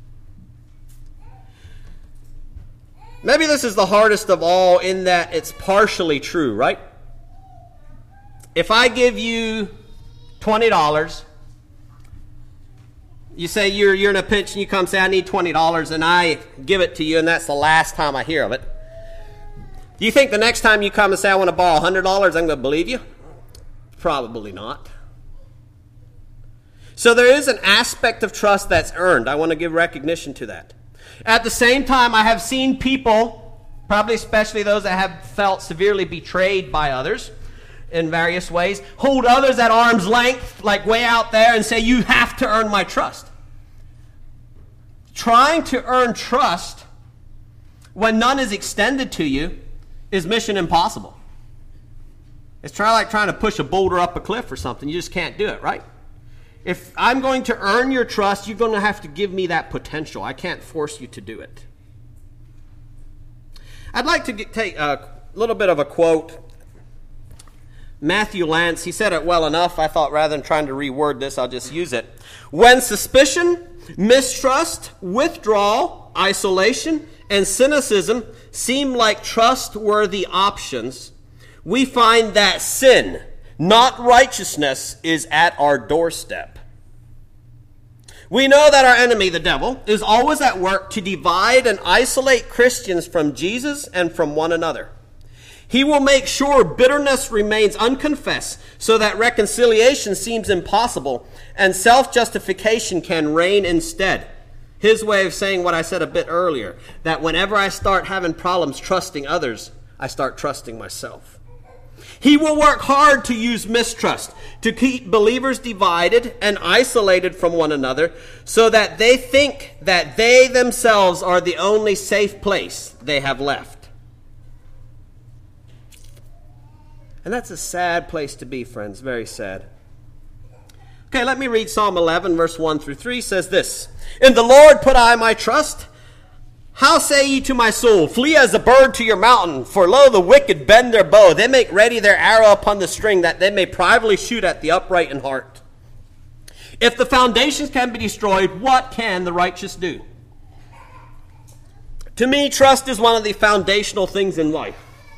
Maybe this is the hardest of all in that it's partially true, right? If I give you twenty dollars, you say you're you're in a pinch and you come say, I need twenty dollars, and I give it to you, and that's the last time I hear of it. Do you think the next time you come and say, I want to borrow one hundred dollars, I'm going to believe you? Probably not. So there is an aspect of trust that's earned. I want to give recognition to that. At the same time, I have seen people, probably especially those that have felt severely betrayed by others in various ways, hold others at arm's length, like way out there, and say, you have to earn my trust. Trying to earn trust when none is extended to you is mission impossible. It's try like trying to push a boulder up a cliff or something. You just can't do it, right? If I'm going to earn your trust, you're going to have to give me that potential. I can't force you to do it. I'd like to get, take a little bit of a quote. Matthew Lance, he said it well enough. I thought rather than trying to reword this, I'll just use it. When suspicion, mistrust, withdrawal, isolation, and cynicism seem like trustworthy options, we find that sin, not righteousness, is at our doorstep. We know that our enemy, the devil, is always at work to divide and isolate Christians from Jesus and from one another. He will make sure bitterness remains unconfessed so that reconciliation seems impossible and self-justification can reign instead. His way of saying what I said a bit earlier, that whenever I start having problems trusting others, I start trusting myself. He will work hard to use mistrust, to keep believers divided and isolated from one another so that they think that they themselves are the only safe place they have left. And that's a sad place to be, friends, very sad. Okay, let me read Psalm eleven, verse one through three. It says this, "In the Lord put I my trust. How say ye to my soul, flee as a bird to your mountain? For lo, the wicked bend their bow. They make ready their arrow upon the string, that they may privately shoot at the upright in heart. If the foundations can be destroyed, what can the righteous do?" To me, trust is one of the foundational things in life.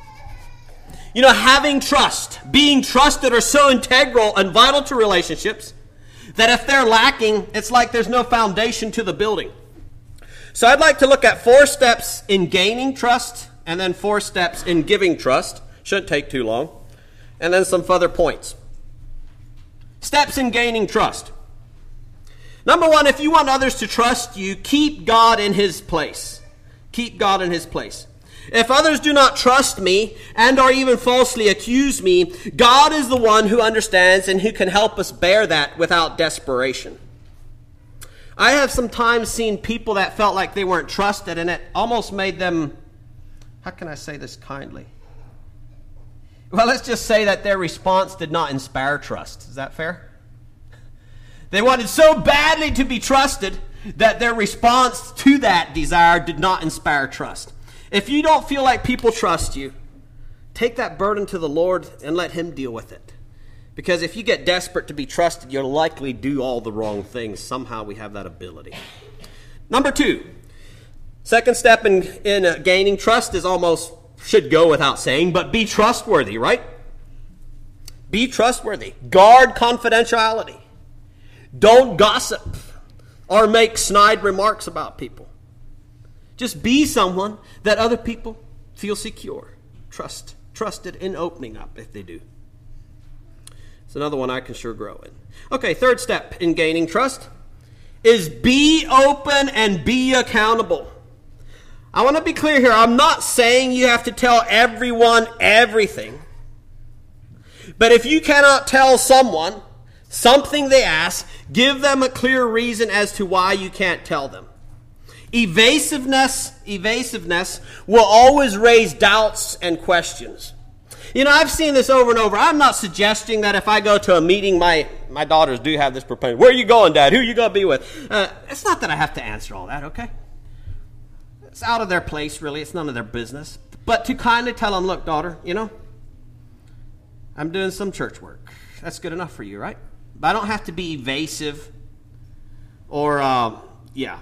You know, having trust, being trusted are so integral and vital to relationships that if they're lacking, it's like there's no foundation to the building. So I'd like to look at four steps in gaining trust and then four steps in giving trust. Shouldn't take too long. And then some further points. Steps in gaining trust. Number one, if you want others to trust you, keep God in his place. Keep God in his place. If others do not trust me and or even falsely accuse me, God is the one who understands and who can help us bear that without desperation. I have sometimes seen people that felt like they weren't trusted, and it almost made them, how can I say this kindly? Well, let's just say that their response did not inspire trust. Is that fair? They wanted so badly to be trusted that their response to that desire did not inspire trust. If you don't feel like people trust you, take that burden to the Lord and let him deal with it. Because if you get desperate to be trusted, you'll likely do all the wrong things. Somehow we have that ability. Number two, second step in, in uh, gaining trust is almost, should go without saying, but be trustworthy, right? Be trustworthy. Guard confidentiality. Don't gossip or make snide remarks about people. Just be someone that other people feel secure, trust, trusted in opening up if they do. It's another one I can sure grow in. Okay, third step in gaining trust is be open and be accountable. I want to be clear here. I'm not saying you have to tell everyone everything. But if you cannot tell someone something they ask, give them a clear reason as to why you can't tell them. Evasiveness, evasiveness will always raise doubts and questions. You know, I've seen this over and over. I'm not suggesting that if I go to a meeting, my, my daughters do have this propensity. Where are you going, Dad? Who are you going to be with? Uh, it's not that I have to answer all that, okay? It's out of their place, really. It's none of their business. But to kindly tell them, look, daughter, you know, I'm doing some church work. That's good enough for you, right? But I don't have to be evasive or, uh, yeah.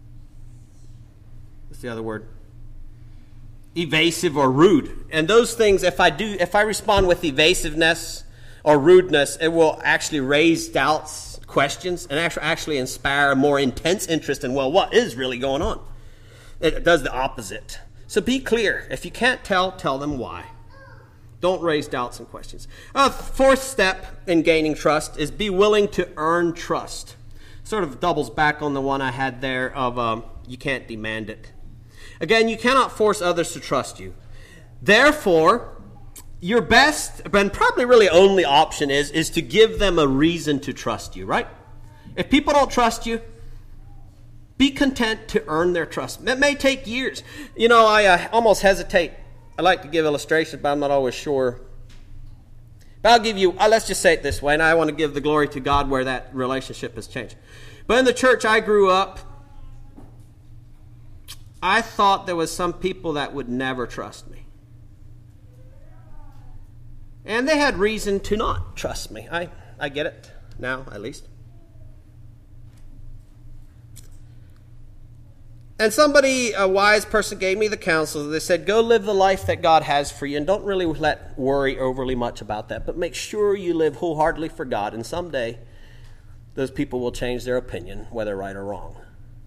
What's the other word? Evasive or rude. And those things, if I do, if I respond with evasiveness or rudeness, it will actually raise doubts, questions, and actually inspire a more intense interest in, well, what is really going on? It does the opposite. So be clear. If you can't tell, tell them why. Don't raise doubts and questions. Uh, fourth step in gaining trust is be willing to earn trust. Sort of doubles back on the one I had there of um, you can't demand it. Again, you cannot force others to trust you. Therefore, your best, and probably really only option is, is to give them a reason to trust you, right? If people don't trust you, be content to earn their trust. It may take years. You know, I uh, almost hesitate. I like to give illustrations, but I'm not always sure. But I'll give you, uh, let's just say it this way, and I want to give the glory to God where that relationship has changed. But in the church I grew up, I thought there was some people that would never trust me. And they had reason to not trust me. I, I get it now, at least. And somebody, a wise person, gave me the counsel. They said, go live the life that God has for you, and don't really let worry overly much about that, but make sure you live wholeheartedly for God, and someday those people will change their opinion, whether right or wrong.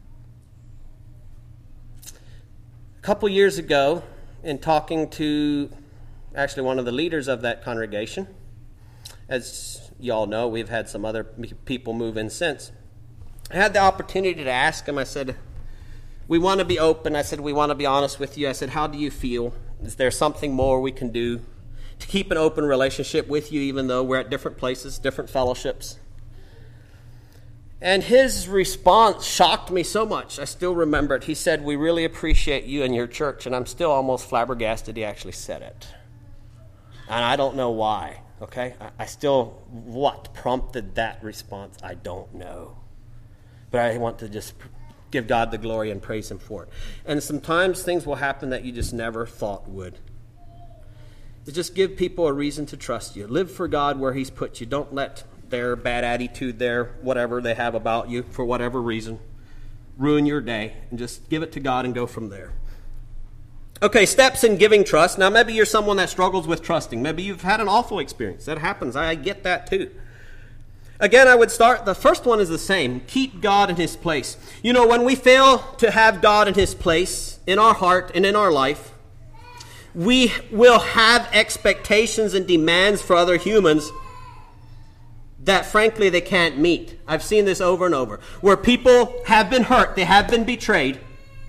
A couple years ago, in talking to actually one of the leaders of that congregation, as you all know, we've had some other people move in since, I had the opportunity to ask him. I said, we want to be open. I said, we want to be honest with you. I said, how do you feel? Is there something more we can do to keep an open relationship with you, even though we're at different places, different fellowships? And his response shocked me so much. I still remember it. He said, we really appreciate you and your church. And I'm still almost flabbergasted he actually said it. And I don't know why, okay? I, I still, what prompted that response, I don't know. But I want to just give God the glory and praise him for it. And sometimes things will happen that you just never thought would. To just give people a reason to trust you. Live for God where he's put you. Don't let their bad attitude, their whatever they have about you, for whatever reason, ruin your day. And just give it to God and go from there. Okay, steps in giving trust. Now, maybe you're someone that struggles with trusting. Maybe you've had an awful experience. That happens. I get that too. Again, I would start, the first one is the same. Keep God in his place. You know, when we fail to have God in his place in our heart and in our life, we will have expectations and demands for other humans that, frankly, they can't meet. I've seen this over and over, where people have been hurt, they have been betrayed,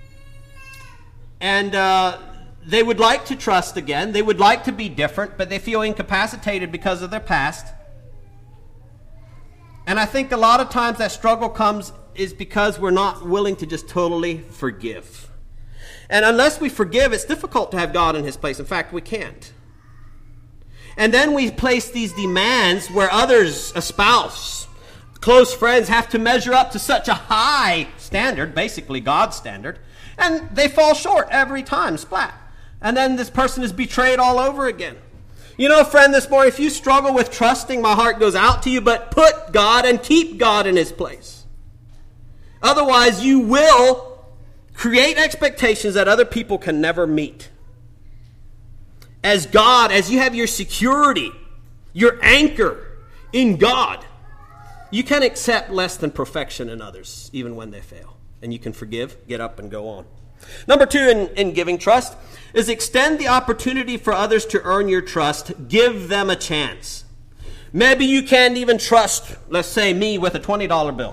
and uh, they would like to trust again. They would like to be different, but they feel incapacitated because of their past. And I think a lot of times that struggle comes is because we're not willing to just totally forgive. And unless we forgive, it's difficult to have God in his place. In fact, we can't. And then we place these demands where others, a spouse, close friends, have to measure up to such a high standard, basically God's standard, and they fall short every time, splat. And then this person is betrayed all over again. You know, friend, this morning, if you struggle with trusting, my heart goes out to you, but put God and keep God in his place. Otherwise, you will create expectations that other people can never meet. As God, as you have your security, your anchor in God, you can accept less than perfection in others, even when they fail. And you can forgive, get up, and go on. Number two in, in giving trust is extend the opportunity for others to earn your trust. Give them a chance. Maybe you can't even trust, let's say, me with a twenty dollar bill.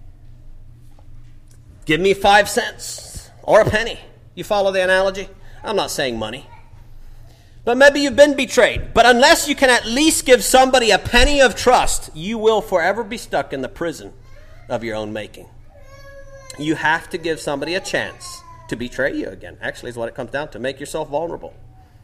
Give me five cents or a penny. You follow the analogy? I'm not saying money. But maybe you've been betrayed. But unless you can at least give somebody a penny of trust, you will forever be stuck in the prison of your own making. You have to give somebody a chance to betray you again. Actually, is what it comes down to. Make yourself vulnerable.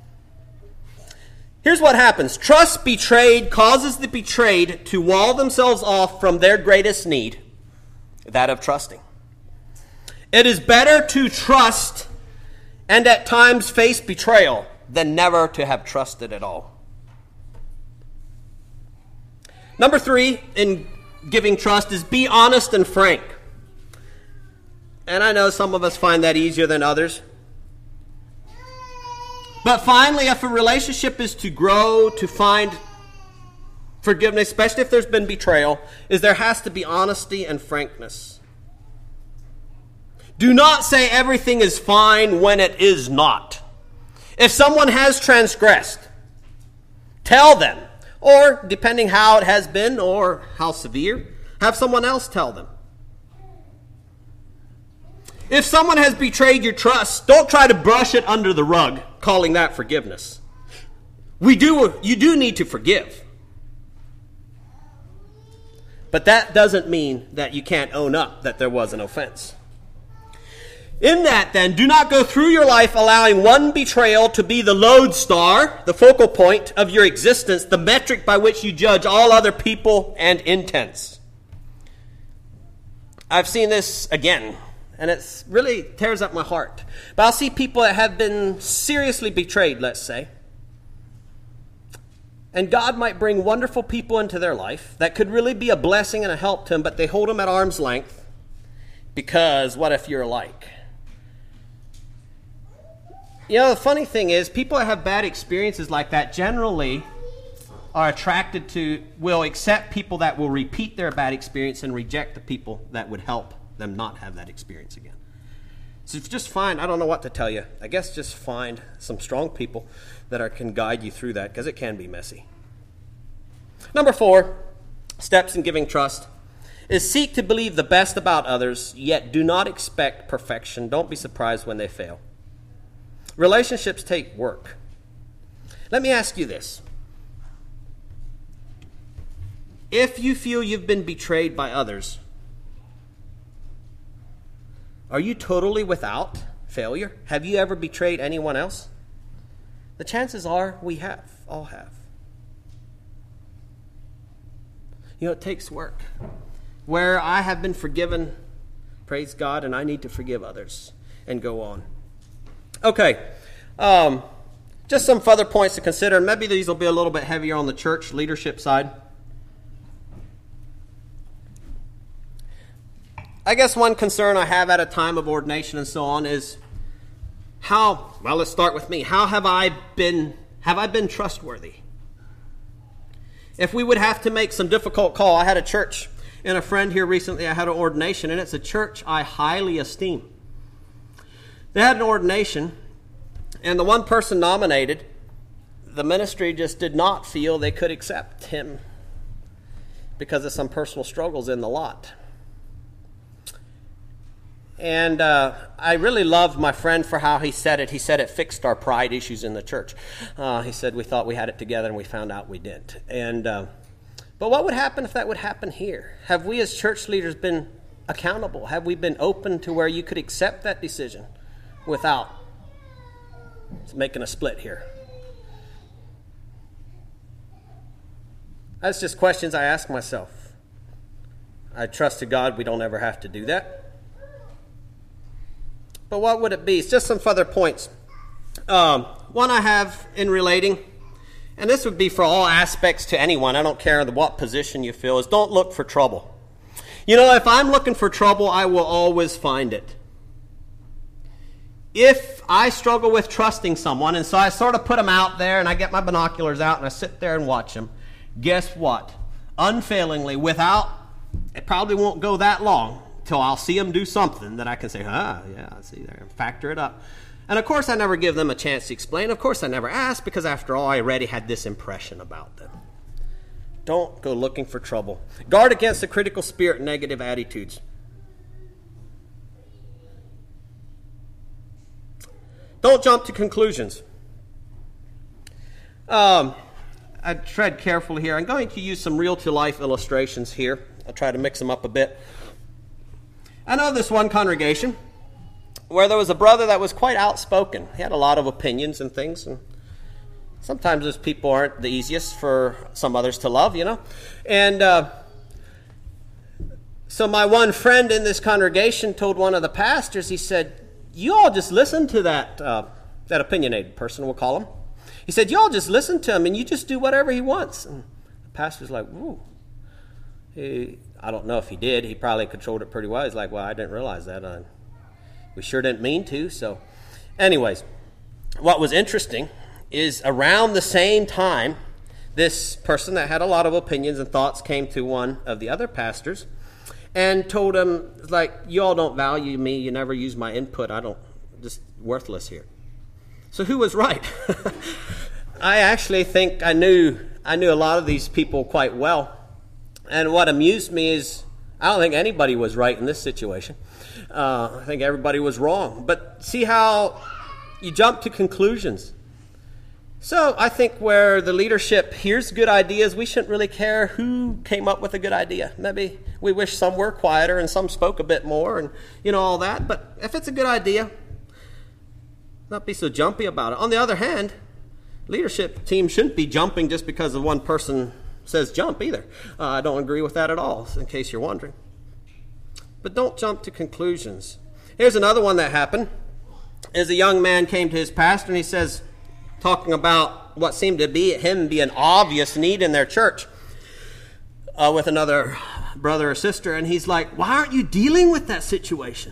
Here's what happens. Trust betrayed causes the betrayed to wall themselves off from their greatest need, that of trusting. It is better to trust and at times face betrayal than never to have trusted at all. Number three in giving trust is be honest and frank. And I know some of us find that easier than others. But finally, if a relationship is to grow, to find forgiveness, especially if there's been betrayal, is there has to be honesty and frankness. Do not say everything is fine when it is not. If someone has transgressed, tell them. Or, depending how it has been or how severe, have someone else tell them. If someone has betrayed your trust, don't try to brush it under the rug, calling that forgiveness. We do, you do need to forgive. But that doesn't mean that you can't own up that there was an offense. In that, then, do not go through your life allowing one betrayal to be the lodestar, the focal point of your existence, the metric by which you judge all other people and intents. I've seen this again, and it really tears up my heart. But I'll see people that have been seriously betrayed, let's say. And God might bring wonderful people into their life that could really be a blessing and a help to them, but they hold them at arm's length because what if you're alike? You know, the funny thing is, people that have bad experiences like that generally are attracted to, will accept people that will repeat their bad experience and reject the people that would help them not have that experience again. So just find, I don't know what to tell you. I guess just find some strong people that are, can guide you through that, because it can be messy. Number four, steps in giving trust, is seek to believe the best about others, yet do not expect perfection. Don't be surprised when they fail. Relationships take work. Let me ask you this. If you feel you've been betrayed by others, are you totally without failure? Have you ever betrayed anyone else? The chances are we have, all have. You know, it takes work. Where I have been forgiven, praise God, and I need to forgive others and go on. Okay, um, just some further points to consider. Maybe these will be a little bit heavier on the church leadership side. I guess one concern I have at a time of ordination and so on is how, well, let's start with me. How have I been, have I been trustworthy? If we would have to make some difficult call, I had a church and a friend here recently, I had an ordination, and it's a church I highly esteem. They had an ordination, and the one person nominated, the ministry just did not feel they could accept him because of some personal struggles in the lot. And uh, I really loved my friend for how he said it. He said it fixed our pride issues in the church. Uh, he said we thought we had it together, and we found out we didn't. And uh, but what would happen if that would happen here? Have we as church leaders been accountable? Have we been open to where you could accept that decision without making a split here? That's just questions I ask myself. I trust to God we don't ever have to do that. But what would it be? It's just some further points. Um, one I have in relating, and this would be for all aspects to anyone, I don't care what position you feel, is don't look for trouble. You know, if I'm looking for trouble, I will always find it. If I struggle with trusting someone, and so I sort of put them out there, and I get my binoculars out, and I sit there and watch them, guess what? Unfailingly, without, it probably won't go that long till I'll see them do something that I can say, ah, yeah, I see there, and factor it up. And of course, I never give them a chance to explain. Of course, I never ask, because after all, I already had this impression about them. Don't go looking for trouble. Guard against the critical spirit and negative attitudes. Don't jump to conclusions. Um, I tread carefully here. I'm going to use some real-to-life illustrations here. I'll try to mix them up a bit. I know this one congregation where there was a brother that was quite outspoken. He had a lot of opinions and things, and sometimes those people aren't the easiest for some others to love, you know. And uh, so my one friend in this congregation told one of the pastors, he said, you all just listen to that, uh, that opinionated person, we'll call him. He said, you all just listen to him, and you just do whatever he wants. And the pastor's like, ooh. He, I don't know if he did. He probably controlled it pretty well. He's like, well, I didn't realize that. Uh, we sure didn't mean to. So anyways, what was interesting is around the same time, this person that had a lot of opinions and thoughts came to one of the other pastors and told him, like, you all don't value me. You never use my input. I don't, just worthless here. So who was right? I actually think I knew I knew a lot of these people quite well. And what amused me is I don't think anybody was right in this situation. Uh, I think everybody was wrong. But see how you jump to conclusions. So I think where the leadership hears good ideas, we shouldn't really care who came up with a good idea. Maybe we wish some were quieter and some spoke a bit more and, you know, all that. But if it's a good idea, not be so jumpy about it. On the other hand, leadership team shouldn't be jumping just because of one person says jump either. Uh, I don't agree with that at all, in case you're wondering. But don't jump to conclusions. Here's another one that happened. Is a young man came to his pastor and he says, talking about what seemed to be him be an obvious need in their church uh, with another brother or sister. And he's like, why aren't you dealing with that situation?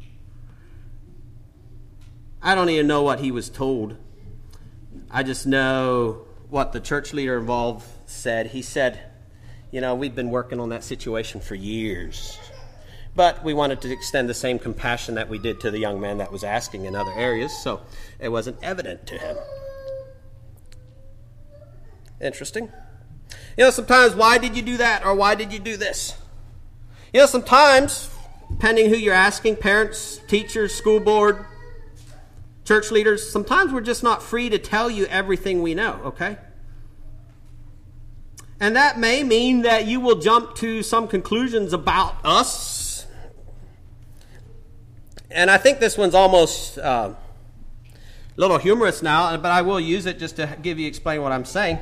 I don't even know what he was told. I just know what the church leader involved said. He said, you know, we've been working on that situation for years. But we wanted to extend the same compassion that we did to the young man that was asking in other areas. So it wasn't evident to him. Interesting. You know, sometimes, why did you do that? Or why did you do this? You know, sometimes, depending who you're asking, parents, teachers, school board, church leaders, sometimes we're just not free to tell you everything we know, okay? And that may mean that you will jump to some conclusions about us. And I think this one's almost uh, a little humorous now, but I will use it just to give you, explain what I'm saying.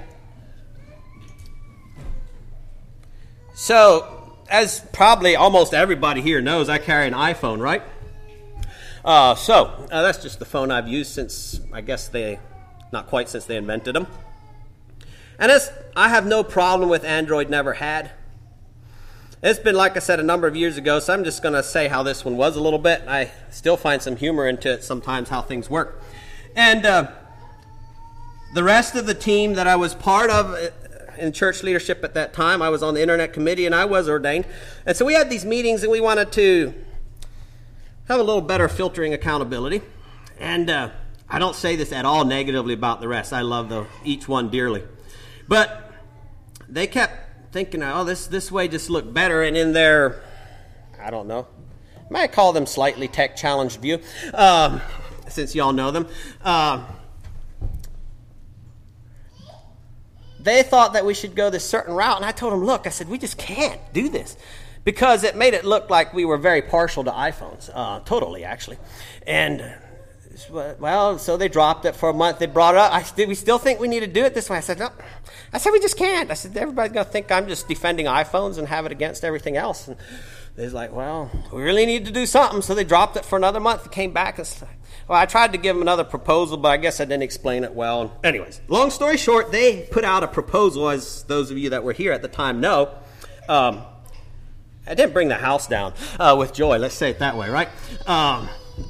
So, as probably almost everybody here knows, I carry an iPhone, right? Uh, so, uh, that's just the phone I've used since, I guess they, not quite since they invented them. And it's, I have no problem with Android, never had. It's been, like I said, a number of years ago, so I'm just going to say how this one was a little bit. I still find some humor into it sometimes, how things work. And uh, the rest of the team that I was part of in church leadership at that time, I was on the internet committee and I was ordained. And so we had these meetings and we wanted to have a little better filtering accountability. And uh, I don't say this at all negatively about the rest. I love the, each one dearly. But they kept thinking, oh, this, this way just looked better. And in their, I don't know, I might call them slightly tech-challenged view, um, since y'all know them. Uh, they thought that we should go this certain route. And I told them, look, I said, we just can't do this. Because it made it look like we were very partial to iPhones. Uh, totally, actually. And, well, so they dropped it for a month. They brought it up. I said, we still think we need to do it this way. I said, no. I said, we just can't. I said, everybody's going to think I'm just defending iPhones and have it against everything else. And they was like, well, we really need to do something. So they dropped it for another month. They came back and said, well, I tried to give them another proposal, but I guess I didn't explain it well. Anyways, long story short, they put out a proposal, as those of you that were here at the time know. Um, I didn't bring the house down uh, with joy. Let's say it that way, right? Um,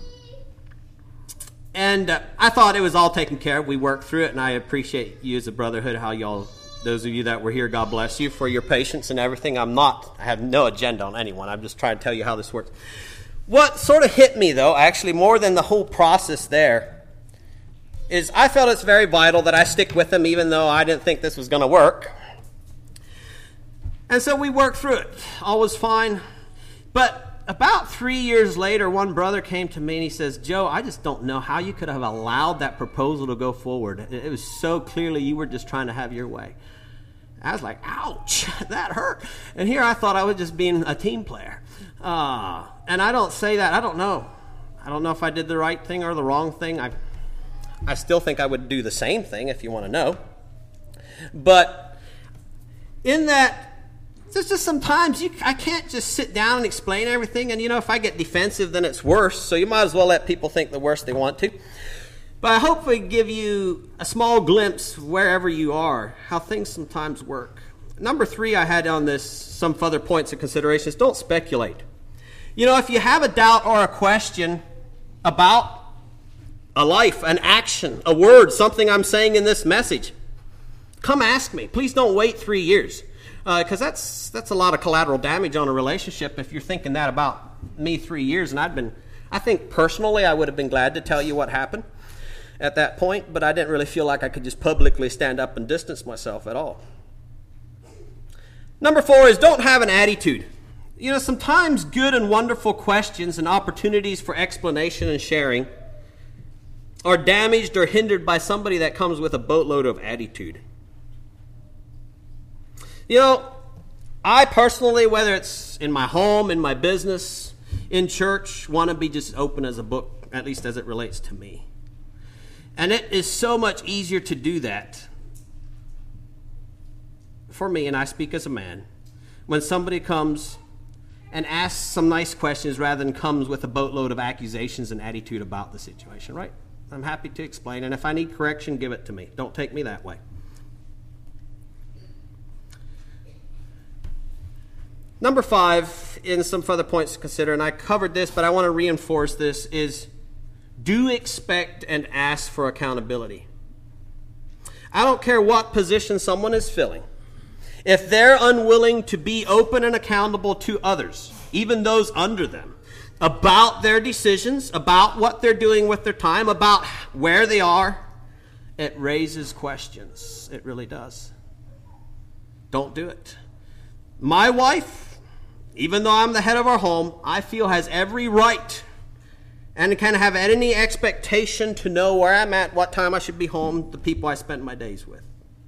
and uh, I thought it was all taken care of. We worked through it, and I appreciate you as a brotherhood, how y'all, those of you that were here, God bless you for your patience and everything. I'm not, I have no agenda on anyone. I'm just trying to tell you how this works. What sort of hit me, though, actually more than the whole process there, is I felt it's very vital that I stick with them, even though I didn't think this was going to work. And so we worked through it. All was fine. But about three years later, one brother came to me and he says, Joe, I just don't know how you could have allowed that proposal to go forward. It was so clearly you were just trying to have your way. I was like, ouch, that hurt. And here I thought I was just being a team player. Uh, and I don't say that. I don't know. I don't know if I did the right thing or the wrong thing. I, I still think I would do the same thing if you want to know. But in that, there's just sometimes you, I can't just sit down and explain everything. And, you know, if I get defensive, then it's worse. So you might as well let people think the worst they want to. But I hope we give you a small glimpse, wherever you are, how things sometimes work. Number three I had on this, some further points of consideration, is don't speculate. You know, if you have a doubt or a question about a life, an action, a word, something I'm saying in this message, come ask me. Please don't wait three years. Because uh, that's that's a lot of collateral damage on a relationship if you're thinking that about me three years. And I'd been, I think personally I would have been glad to tell you what happened at that point, but I didn't really feel like I could just publicly stand up and distance myself at all. Number four is don't have an attitude. You know, sometimes good and wonderful questions and opportunities for explanation and sharing are damaged or hindered by somebody that comes with a boatload of attitude. You know, I personally, whether it's in my home, in my business, in church, want to be just open as a book, at least as it relates to me. And it is so much easier to do that for me, and I speak as a man, when somebody comes and asks some nice questions rather than comes with a boatload of accusations and attitude about the situation, right? I'm happy to explain, and if I need correction, give it to me. Don't take me that way. Number five, in some further points to consider, and I covered this, but I want to reinforce this, is do expect and ask for accountability. I don't care what position someone is filling. If they're unwilling to be open and accountable to others, even those under them, about their decisions, about what they're doing with their time, about where they are, it raises questions. It really does. Don't do it. My wife, even though I'm the head of our home, I feel has every right and can have any expectation to know where I'm at, what time I should be home, the people I spend my days with.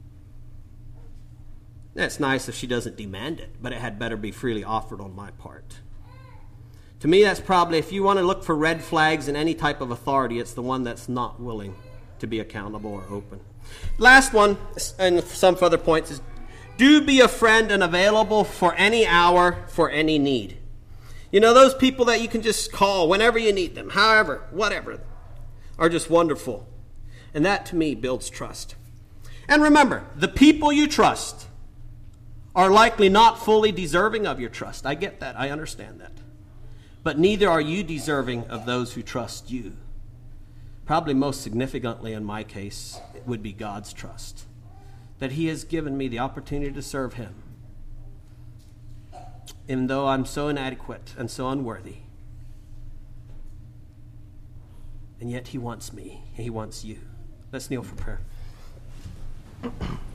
That's nice if she doesn't demand it, but it had better be freely offered on my part. To me, that's probably, if you want to look for red flags in any type of authority, it's the one that's not willing to be accountable or open. Last one, and some further points, is do be a friend and available for any hour, for any need. You know, those people that you can just call whenever you need them, however, whatever, are just wonderful. And that, to me, builds trust. And remember, the people you trust are likely not fully deserving of your trust. I get that. I understand that. But neither are you deserving of those who trust you. Probably most significantly in my case, it would be God's trust. That he has given me the opportunity to serve him. Even though I'm so inadequate and so unworthy. And yet he wants me. He wants you. Let's kneel for prayer.